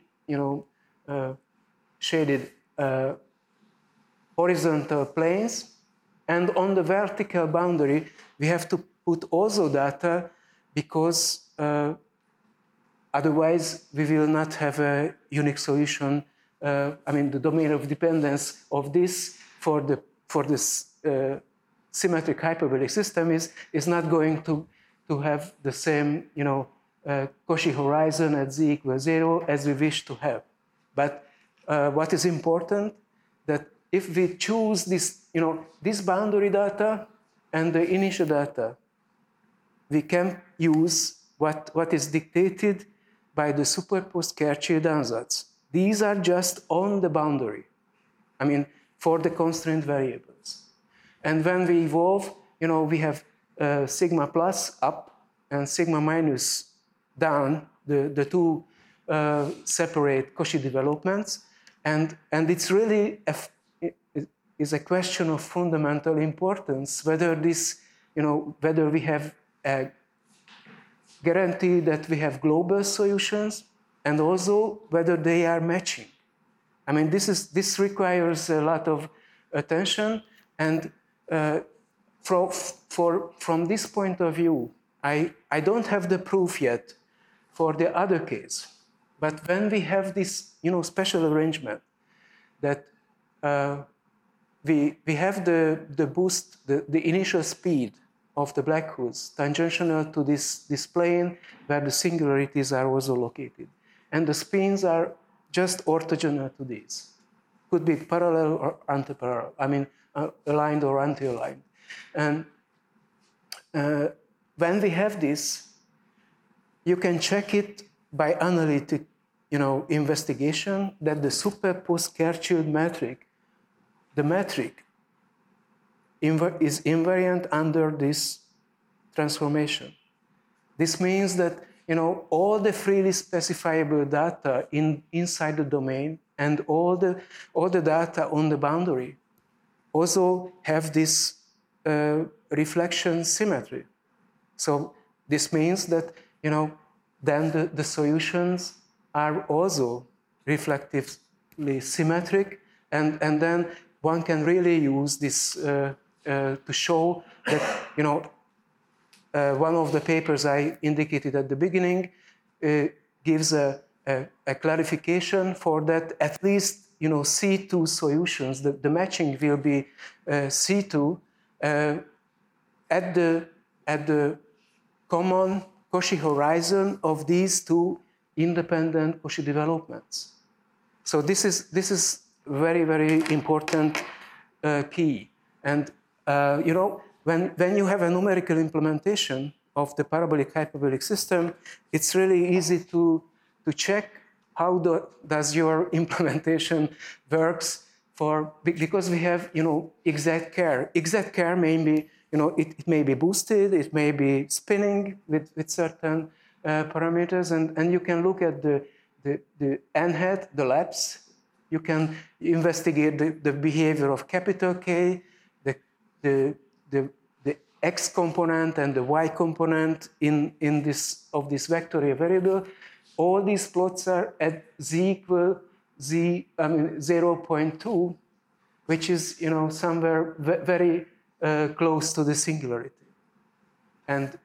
shaded horizontal planes, and on the vertical boundary, we have to put also data because otherwise we will not have a unique solution. The domain of dependence of this for this symmetric hyperbolic system is not going to have the same, Cauchy horizon at z equals 0 as we wish to have. But what is important that if we choose this, this boundary data and the initial data, we can use what is dictated by the superposed Kerr-Childe ansatz. These are just on the boundary, for the constraint variables. And when we evolve, we have sigma plus up and sigma minus down, the two separate Cauchy developments. And it's really is a question of fundamental importance whether this, whether we have a guarantee that we have global solutions and also whether they are matching. This requires a lot of attention, and from this point of view, I don't have the proof yet for the other case. But when we have this, special arrangement that we have the boost, the initial speed of the black holes tangential to this plane where the singularities are also located. And the spins are just orthogonal to these. Could be parallel or antiparallel, aligned or anti-aligned. And when we have this, you can check it by analytic, investigation that the superposed Kerr-Childe metric, the metric is invariant under this transformation. This means that all the freely specifiable data inside the domain and all the data on the boundary also have this reflection symmetry. So this means that then the solutions are also reflectively symmetric, and then one can really use this to show that, one of the papers I indicated at the beginning gives a clarification for that at least, C2 solutions, the matching will be C2 at the common Cauchy horizon of these two independent Cauchy developments. So this is very, very important key. And when you have a numerical implementation of the parabolic hyperbolic system, it's really easy to check how does your implementation works because we have exact Kerr. Exact Kerr may be it may be boosted, it may be spinning with certain parameters, and you can look at the n hat, the lapse. You can investigate the behavior of capital K, the x component and the y component in this vectorial variable. All these plots are at z equal 0.2, which is somewhere very close to the singularity, and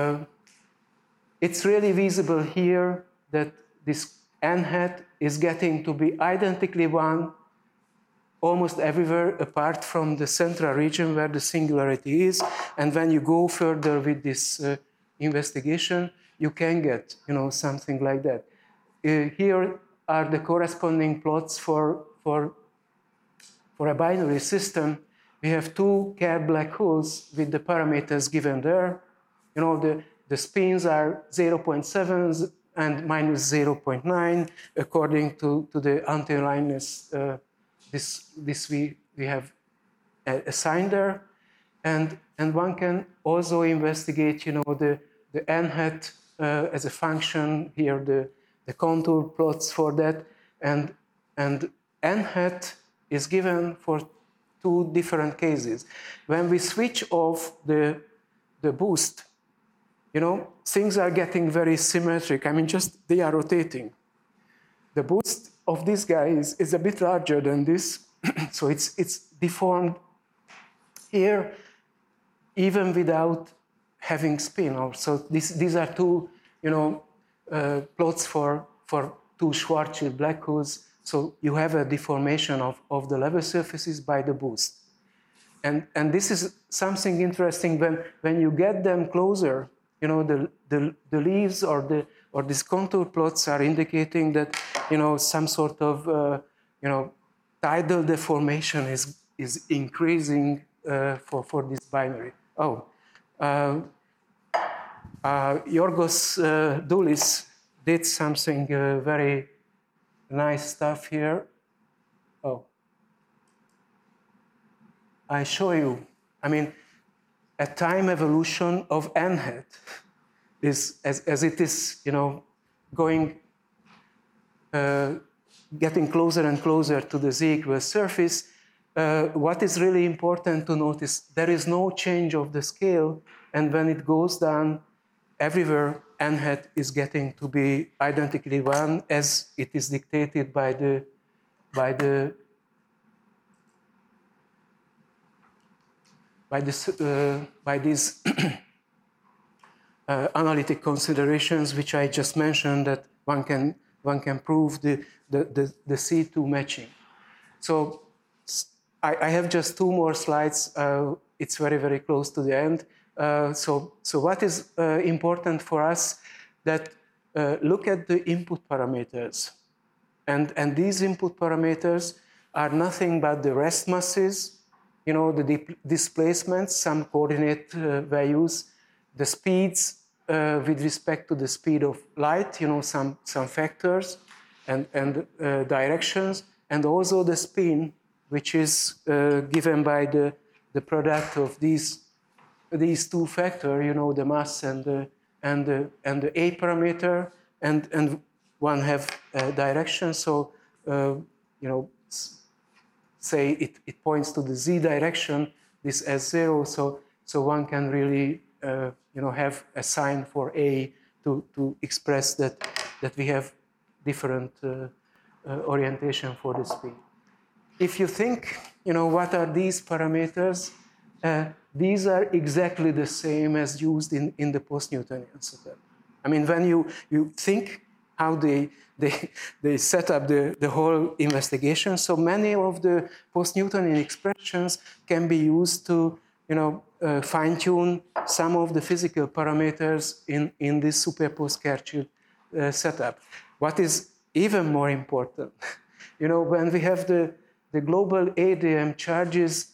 it's really visible here that this n hat is getting to be identically one almost everywhere apart from the central region where the singularity is. And when you go further with this investigation, you can get something like that. Here are the corresponding plots for a binary system. We have two Kerr black holes with the parameters given there. The spins are 0.7 and minus 0.9 according to the anti-alignedness this we have assigned there, and one can also investigate the n hat as a function here, the contour plots for that, and n hat is given for two different cases. When we switch off the boost, things are getting very symmetric. I mean, just they are rotating. The boost of this guy is a bit larger than this, so it's deformed here, even without having spin. So these are two, plots for two Schwarzschild black holes. So you have a deformation of the level surfaces by the boost. And this is something interesting when you get them closer. The leaves or these contour plots are indicating that some sort of tidal deformation is increasing for this binary. Yorgos Doulis did something very nice stuff here. I show you. I mean, a time evolution of n hat is as it is, going, getting closer and closer to the z-equals surface. What is really important to notice, there is no change of the scale, and when it goes down, everywhere n hat is getting to be identically 1 as it is dictated by these analytic considerations, which I just mentioned, that one can prove the C2 matching. So I have just 2 more slides. It's very, very close to the end. So what is important for us, that look at the input parameters. And these input parameters are nothing but the rest masses, the displacements, some coordinate values, the speeds with respect to the speed of light, some factors, and directions, and also the spin, which is given by the product of these 2 factors, the mass and the A parameter, and one have direction. So say it points to the z direction, this S0. So one can really have a sign for A to express that we have different orientation for the spin. If you think, what are these parameters? These are exactly the same as used in the post-Newtonian setup. I mean, when you think how they set up the whole investigation, so many of the post-Newtonian expressions can be used to fine-tune some of the physical parameters in this superposed Schwarzschild setup. What is even more important, when we have the global ADM charges,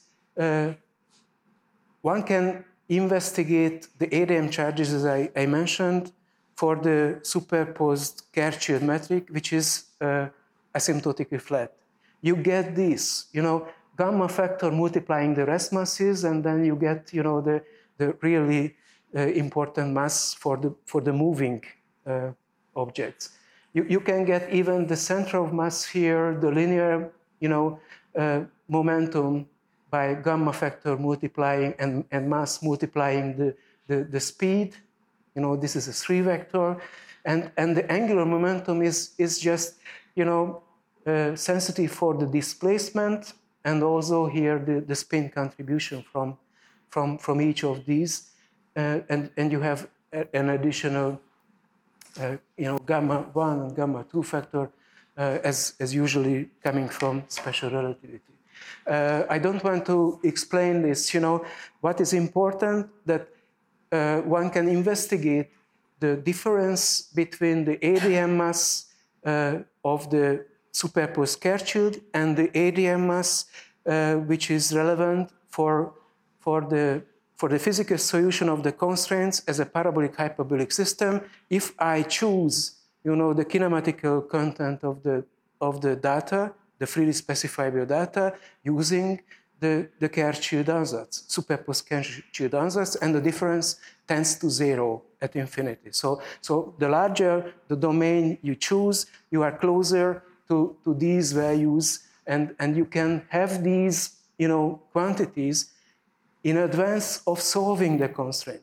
one can investigate the ADM charges, as I mentioned, for the superposed Schwarzschild metric, which is asymptotically flat. You get this, gamma factor multiplying the rest masses, and then you get, the really important mass for the moving objects. You can get even the center of mass here, the linear, momentum by gamma factor multiplying and mass multiplying the speed. This is a 3 vector, and the angular momentum is just, sensitive for the displacement, and also here the spin contribution from each of these, and you have an additional, gamma 1 and gamma 2 factor as usually coming from special relativity. I don't want to explain this. What is important that one can investigate the difference between the ADM mass of the superposed Schwarzschild and the ADM mass which is relevant for the physical solution of the constraints as a parabolic hyperbolic system. If I choose, the kinematical content of the data, the freely specifiable data, using the Schwarzschild ansatz, superposed Schwarzschild ansatz, and the difference tends to 0 at infinity. So the larger the domain you choose, you are closer to these values, and you can have these, quantities in advance of solving the constraints.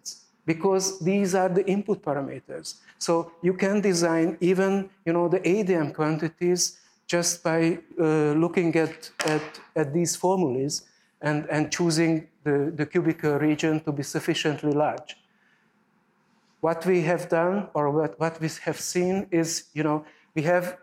because these are the input parameters. So you can design even the ADM quantities just by looking at these formulas and choosing the cubical region to be sufficiently large. What we have done, or what we have seen is, we have,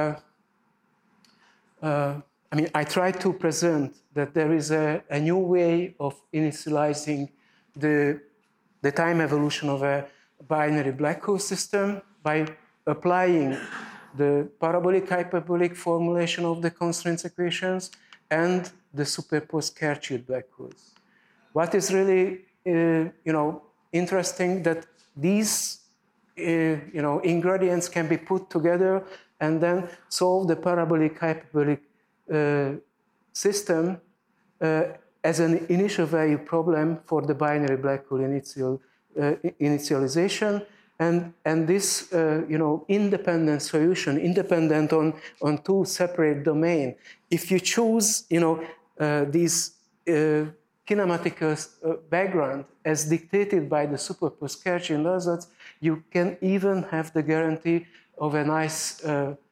I try to present that there is a new way of initializing the time evolution of a binary black hole system by applying the parabolic hyperbolic formulation of the constraints equations and the superposed Kerr-Childe black holes. What is really interesting that these ingredients can be put together and then solve the parabolic hyperbolic system as an initial value problem for the binary black hole initialization, and this independent solution, independent on two separate domains. If you choose these kinematical background as dictated by the superposed Kerr-Childe lasers, you can even have the guarantee of a nice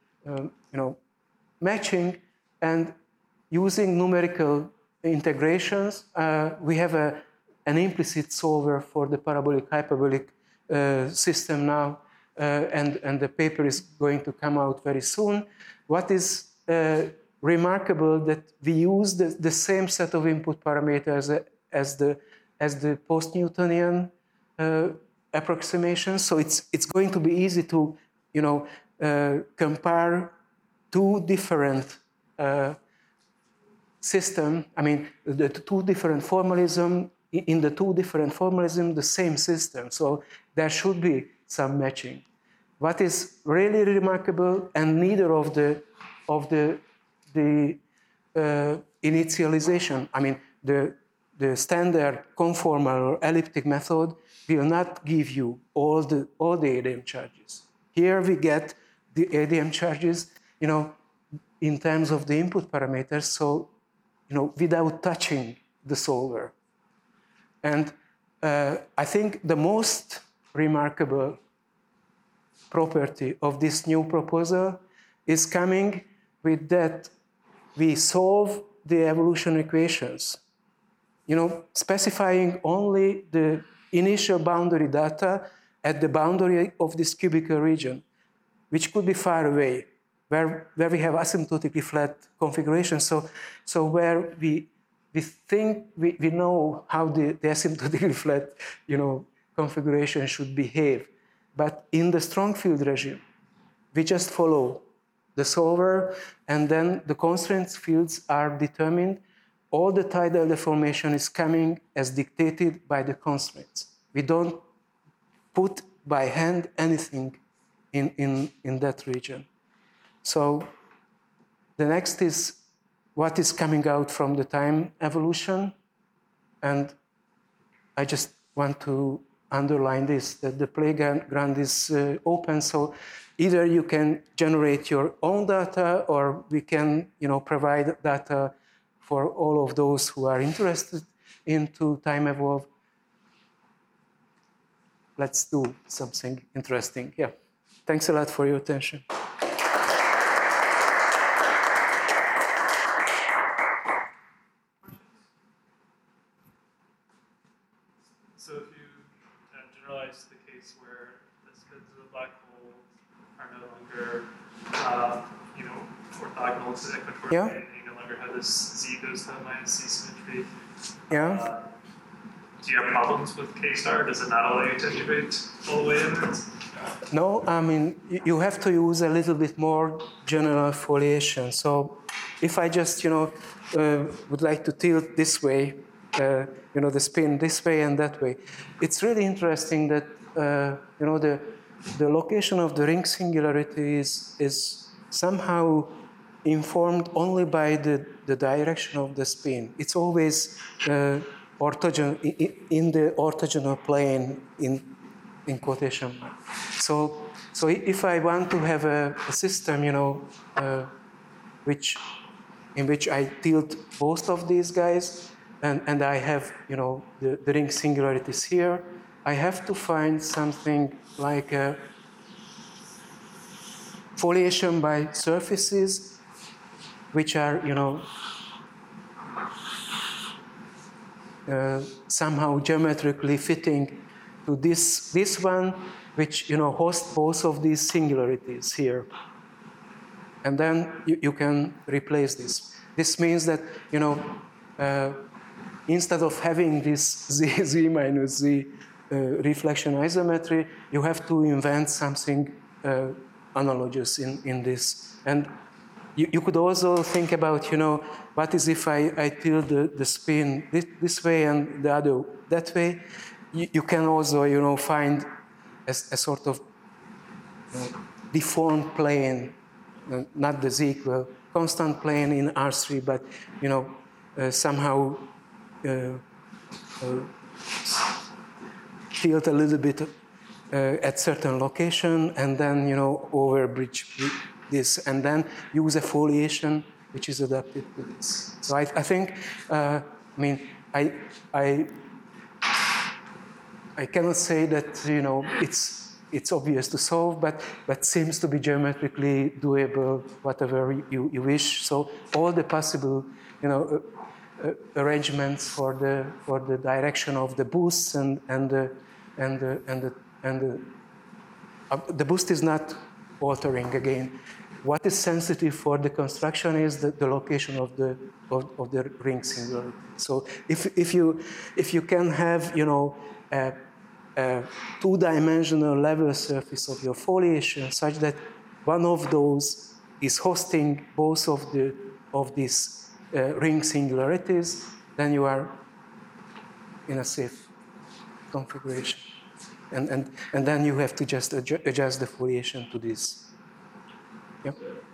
matching. And using numerical integrations, we have an implicit solver for the parabolic hyperbolic system now, and the paper is going to come out very soon. What is remarkable that we use the same set of input parameters as the post-Newtonian approximation. So it's going to be easy to compare two different system. The two different formalism, in the two different formalism, the same system. So there should be some matching. What is really remarkable, and neither of the initialization, the standard conformal or elliptic method will not give you all the ADM charges. Here we get the ADM charges, in terms of the input parameters, so without touching the solver. And I think the most remarkable property of this new proposal is coming with that we solve the evolution equations, specifying only the initial boundary data at the boundary of this cubical region, which could be far away, where we have asymptotically flat configuration. So where we think we know how the asymptotically flat configuration should behave. But in the strong field regime, we just follow the solver, and then the constraint fields are determined. All the tidal deformation is coming as dictated by the constraints. We don't put by hand anything in that region. So the next is what is coming out from the time evolution. And I just want to underline this, that the playground is open. So either you can generate your own data, or we can provide data for all of those who are interested into time evolve. Let's do something interesting. Yeah. Thanks a lot for your attention. So if you generalize the case where the spins of the black hole are no longer, orthogonal to the equatorial, Yeah. and you no longer have this z goes to minus c symmetry. Yeah. Do you have problems with K-star? Does it not allow you to integrate all the way in? No, you have to use a little bit more general foliation. So if I just, would like to tilt this way, the spin this way and that way, it's really interesting that, the location of the ring singularity is somehow informed only by the direction of the spin. It's always orthogonal in the orthogonal plane in quotation mark. So if I want to have a system, in which I tilt both of these guys, and I have, the ring singularities here, I have to find something like a foliation by surfaces which are, somehow geometrically fitting to this one, which hosts both of these singularities here. And then you can replace this. This means that instead of having this z minus z reflection isometry, you have to invent something analogous in this. And you could also think about, what is if I tilt the spin this way and the other that way? You can also, find a sort of deformed plane, not the z-equal constant plane in R3, but, somehow tilt a little bit at certain location, and then overbridge this, and then use a foliation which is adapted to this. So I think, I cannot say that it's obvious to solve, but seems to be geometrically doable, whatever you wish. So all the possible arrangements for the direction of the boosts and the boost is not altering again. What is sensitive for the construction is the location of the ring singularity. So if you can have a two-dimensional level surface of your foliation such that one of those is hosting both of these ring singularities, then you are in a safe configuration. And then you have to just adjust the foliation to this. Yeah.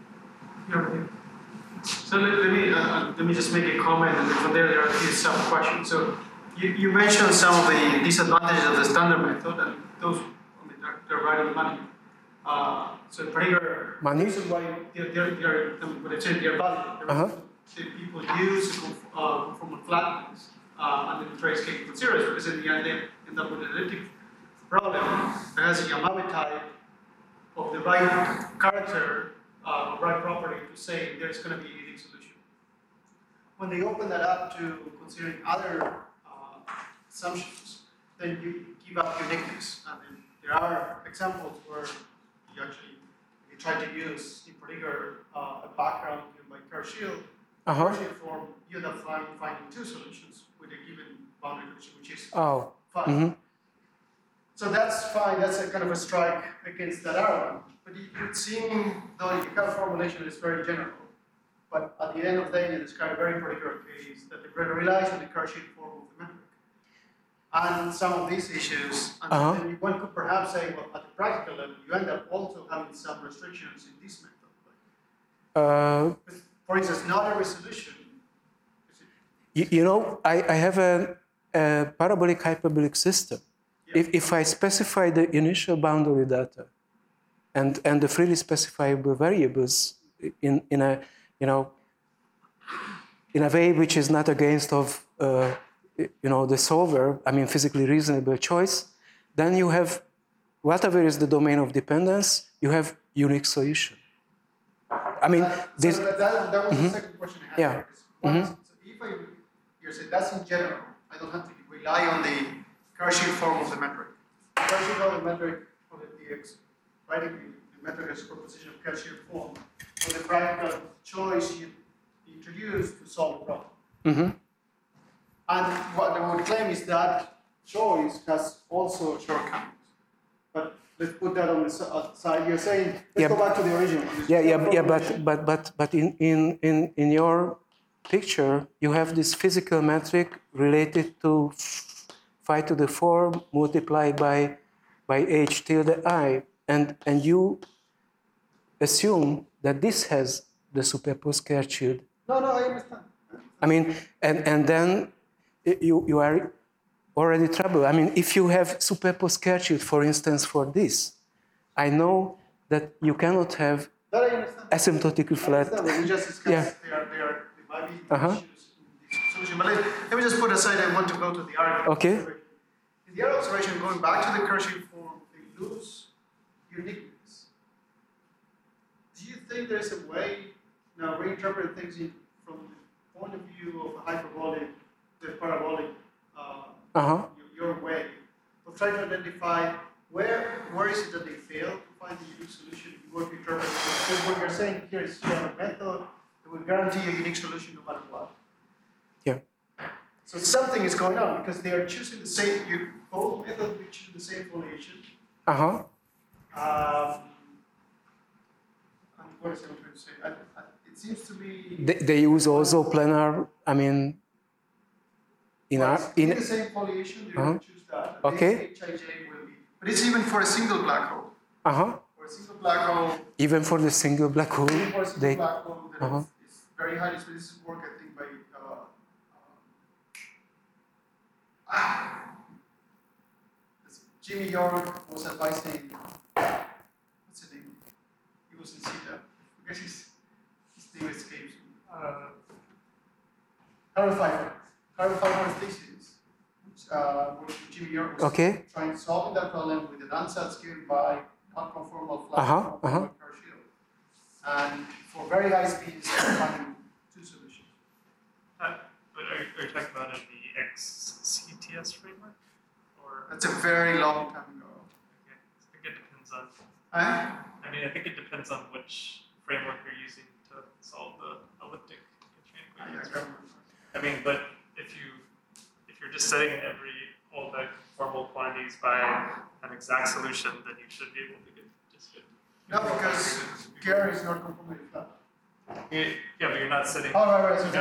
So let me just make a comment, and from there are a few sub-questions. So you mentioned some of the disadvantages of the standard method, and those, they're right on the money. So in particular, money? The reason why they're valid. People use conformal flatness and the trace cake series, because in the end they end up with an elliptic problem that has a Yamabe type of the right character, right property to say there's going to be a unique solution. When they open that up to considering other assumptions, then you give up uniqueness. I mean, there are examples where you try to use, in particular, a background given by Kerr-Shield form, you end up finding two solutions with a given boundary condition, which is 5. Mm-hmm. So that's fine, that's a kind of a strike against that argument. But it would seem, though the Yukawa formulation is very general, but at the end of the day, you describe a very particular case that relies on the Kerr-Shield form of the metric. And some of these issues, and then one could perhaps say, well, at the practical level, you end up also having some restrictions in this method. For instance, not every solution. I have a parabolic hyperbolic system. Yeah. If I specify the initial boundary data and the freely specifiable variables in a way which is not against of the solver, physically reasonable choice, then you have whatever is the domain of dependence, you have unique solution. That was the second question I had. Yeah. So if you say that's in general, I don't have to rely on the Kerr-Shield form of the metric. Kerr-Shield form of the metric of the dx, right? The metric is a proposition of Kerr-Shield form for the practical choice you introduce to solve the problem. Mm-hmm. And what I would claim is that choice has also shortcomings. But let's put that on the side. You're saying, let's go back to the original. But in your picture, you have this physical metric related to phi to the 4 multiplied by h tilde I, and you assume that this has the superposed Kerr-Shield. No, I understand. And then you are already troubled. If you have superposed Kerr-Shield, for instance, for this, I know that you cannot have asymptotically flat. We just discussed there might be issues in this solution. But let me just put aside, I want to go to the argument. Okay. In in the other observation, going back to the Kerr-Shield form, they lose uniqueness. Do you think there's a way, now reinterpret things from the point of view of a hyperbolic, the parabolic, your way, of trying to identify where is it that they fail to find the unique solution if you work to interpret it? Because what you're saying here is you have a method that will guarantee a unique solution no matter what. Yeah. So something is going on because they are choosing the same, both methods will choose the same foliation. And what is I'm trying to say? It seems to be... They use also planar, I mean, in the same foliation, they will choose that. Okay. HIJ will be, but it's even for a single black hole. For a single black hole. Even for the single black hole. Even for a single black hole, that is very highly. So this is work I think by Jimmy York was advising. What's his name? He was in CETA. I guess his name escapes me. Harold Pfeiffer. Harold Pfeiffer's thesis, which Jimmy York was trying to solve that problem with an ansatz given by non-conformal flat Kerr-Shield. And for very high speeds, finding two solutions. But are you talking about in the XCTS framework? Or? That's a very long time ago. Okay. I think it depends on. I think it depends on which framework you're using to solve the elliptic chain equation. But if you're just setting all the formal quantities by an exact solution, then you should be able to get just good. No, because Kerr is not conformally flat. Yeah, but you're not setting. Oh, right. So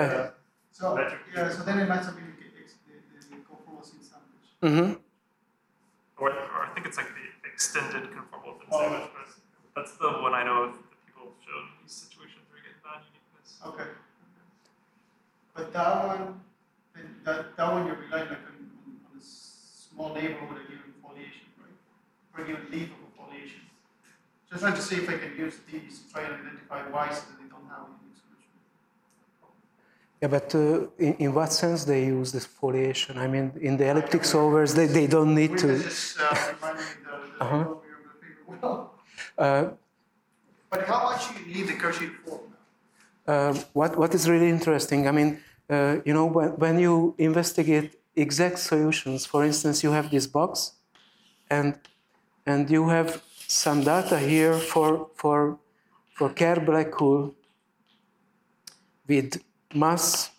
So then it might be the conformal scene sandwich. Or I think it's like the extended conformal thin sandwich. That's the one I know of that people have shown in these situations where you get non-uniqueness. Okay. But that one you're relying like on a small neighborhood of a given foliation, right? Or a given leaf of a foliation. Just trying to see if I can use these to try and identify why so that they don't have a unique solution. Yeah, but in what sense they use this foliation? I mean, in the elliptic solvers, they don't need to. Just reminding me but how much do you need the Kerr-Shield form now? What is really interesting, I mean, when you investigate exact solutions, for instance, you have this box, and you have some data here for Kerr black hole with mass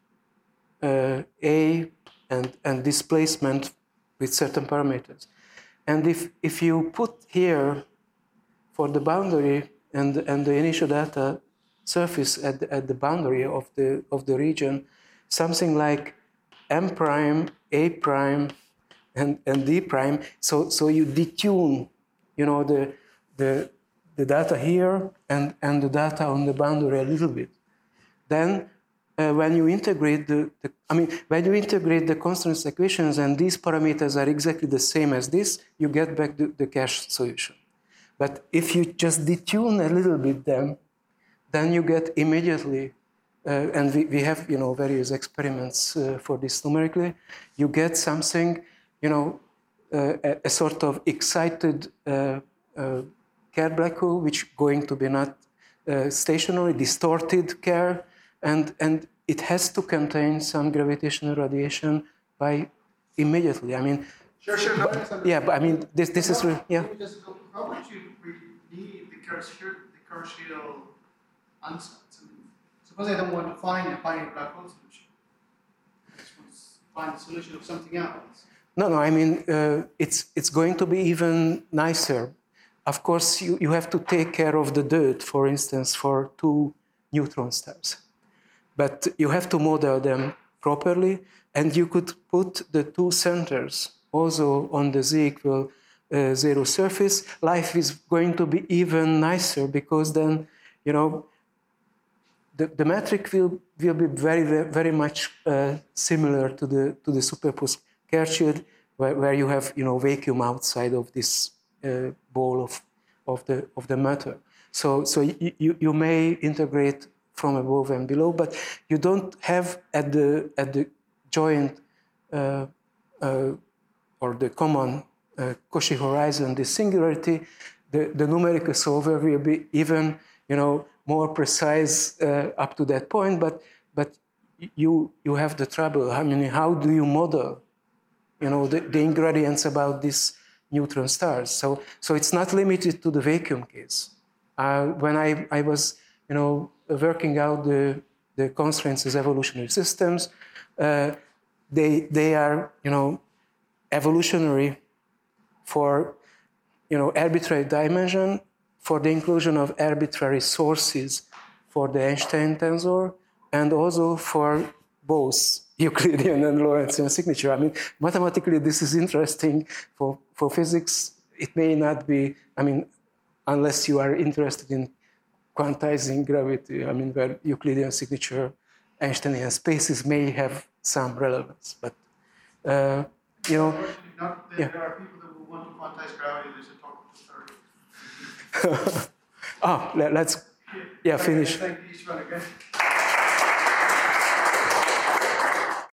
A and displacement with certain parameters. And if you put here for the boundary and the initial data surface at the boundary of the region, something like M prime, A prime, and D prime. So you detune, the data here and the data on the boundary a little bit. Then when you integrate when you integrate the constraints equations and these parameters are exactly the same as this, you get back the cache solution. But if you just detune a little bit then you get immediately, and we have various experiments for this numerically, you get something, a sort of excited Kerr black hole, which going to be not stationary, distorted Kerr, and it has to contain some gravitational radiation by immediately. I mean, sure. But I mean, this is really, yeah. How would you need the Kerr-Shield ansatz? Suppose I don't want to find a binary black hole solution. I just want to find a solution of something else. No. I mean, it's going to be even nicer. Of course, you have to take care of the dirt, for instance, for two neutron stars. But you have to model them properly, and you could put the two centers also on the z=0 surface. Life is going to be even nicer because then, the metric will be very, very much similar to the superposed Kerr-Shield, where you have vacuum outside of this ball of the matter. So you may integrate from above and below, but you don't have at the joint or the common Cauchy horizon, the singularity, the numerical solver will be even, more precise up to that point. But you have the trouble. I mean, how do you model, the ingredients about these neutron stars? So it's not limited to the vacuum case. When I was, working out the constraints as evolutionary systems, they are, evolutionary for, arbitrary dimension, for the inclusion of arbitrary sources for the Einstein tensor, and also for both Euclidean and Lorentzian signature. I mean, mathematically, this is interesting. For physics, it may not be, unless you are interested in quantizing gravity, where Euclidean signature Einsteinian spaces may have some relevance. But, Unfortunately, there are people that will want to quantize gravity. There's a talk of the 30. let's finish. Thank each one again.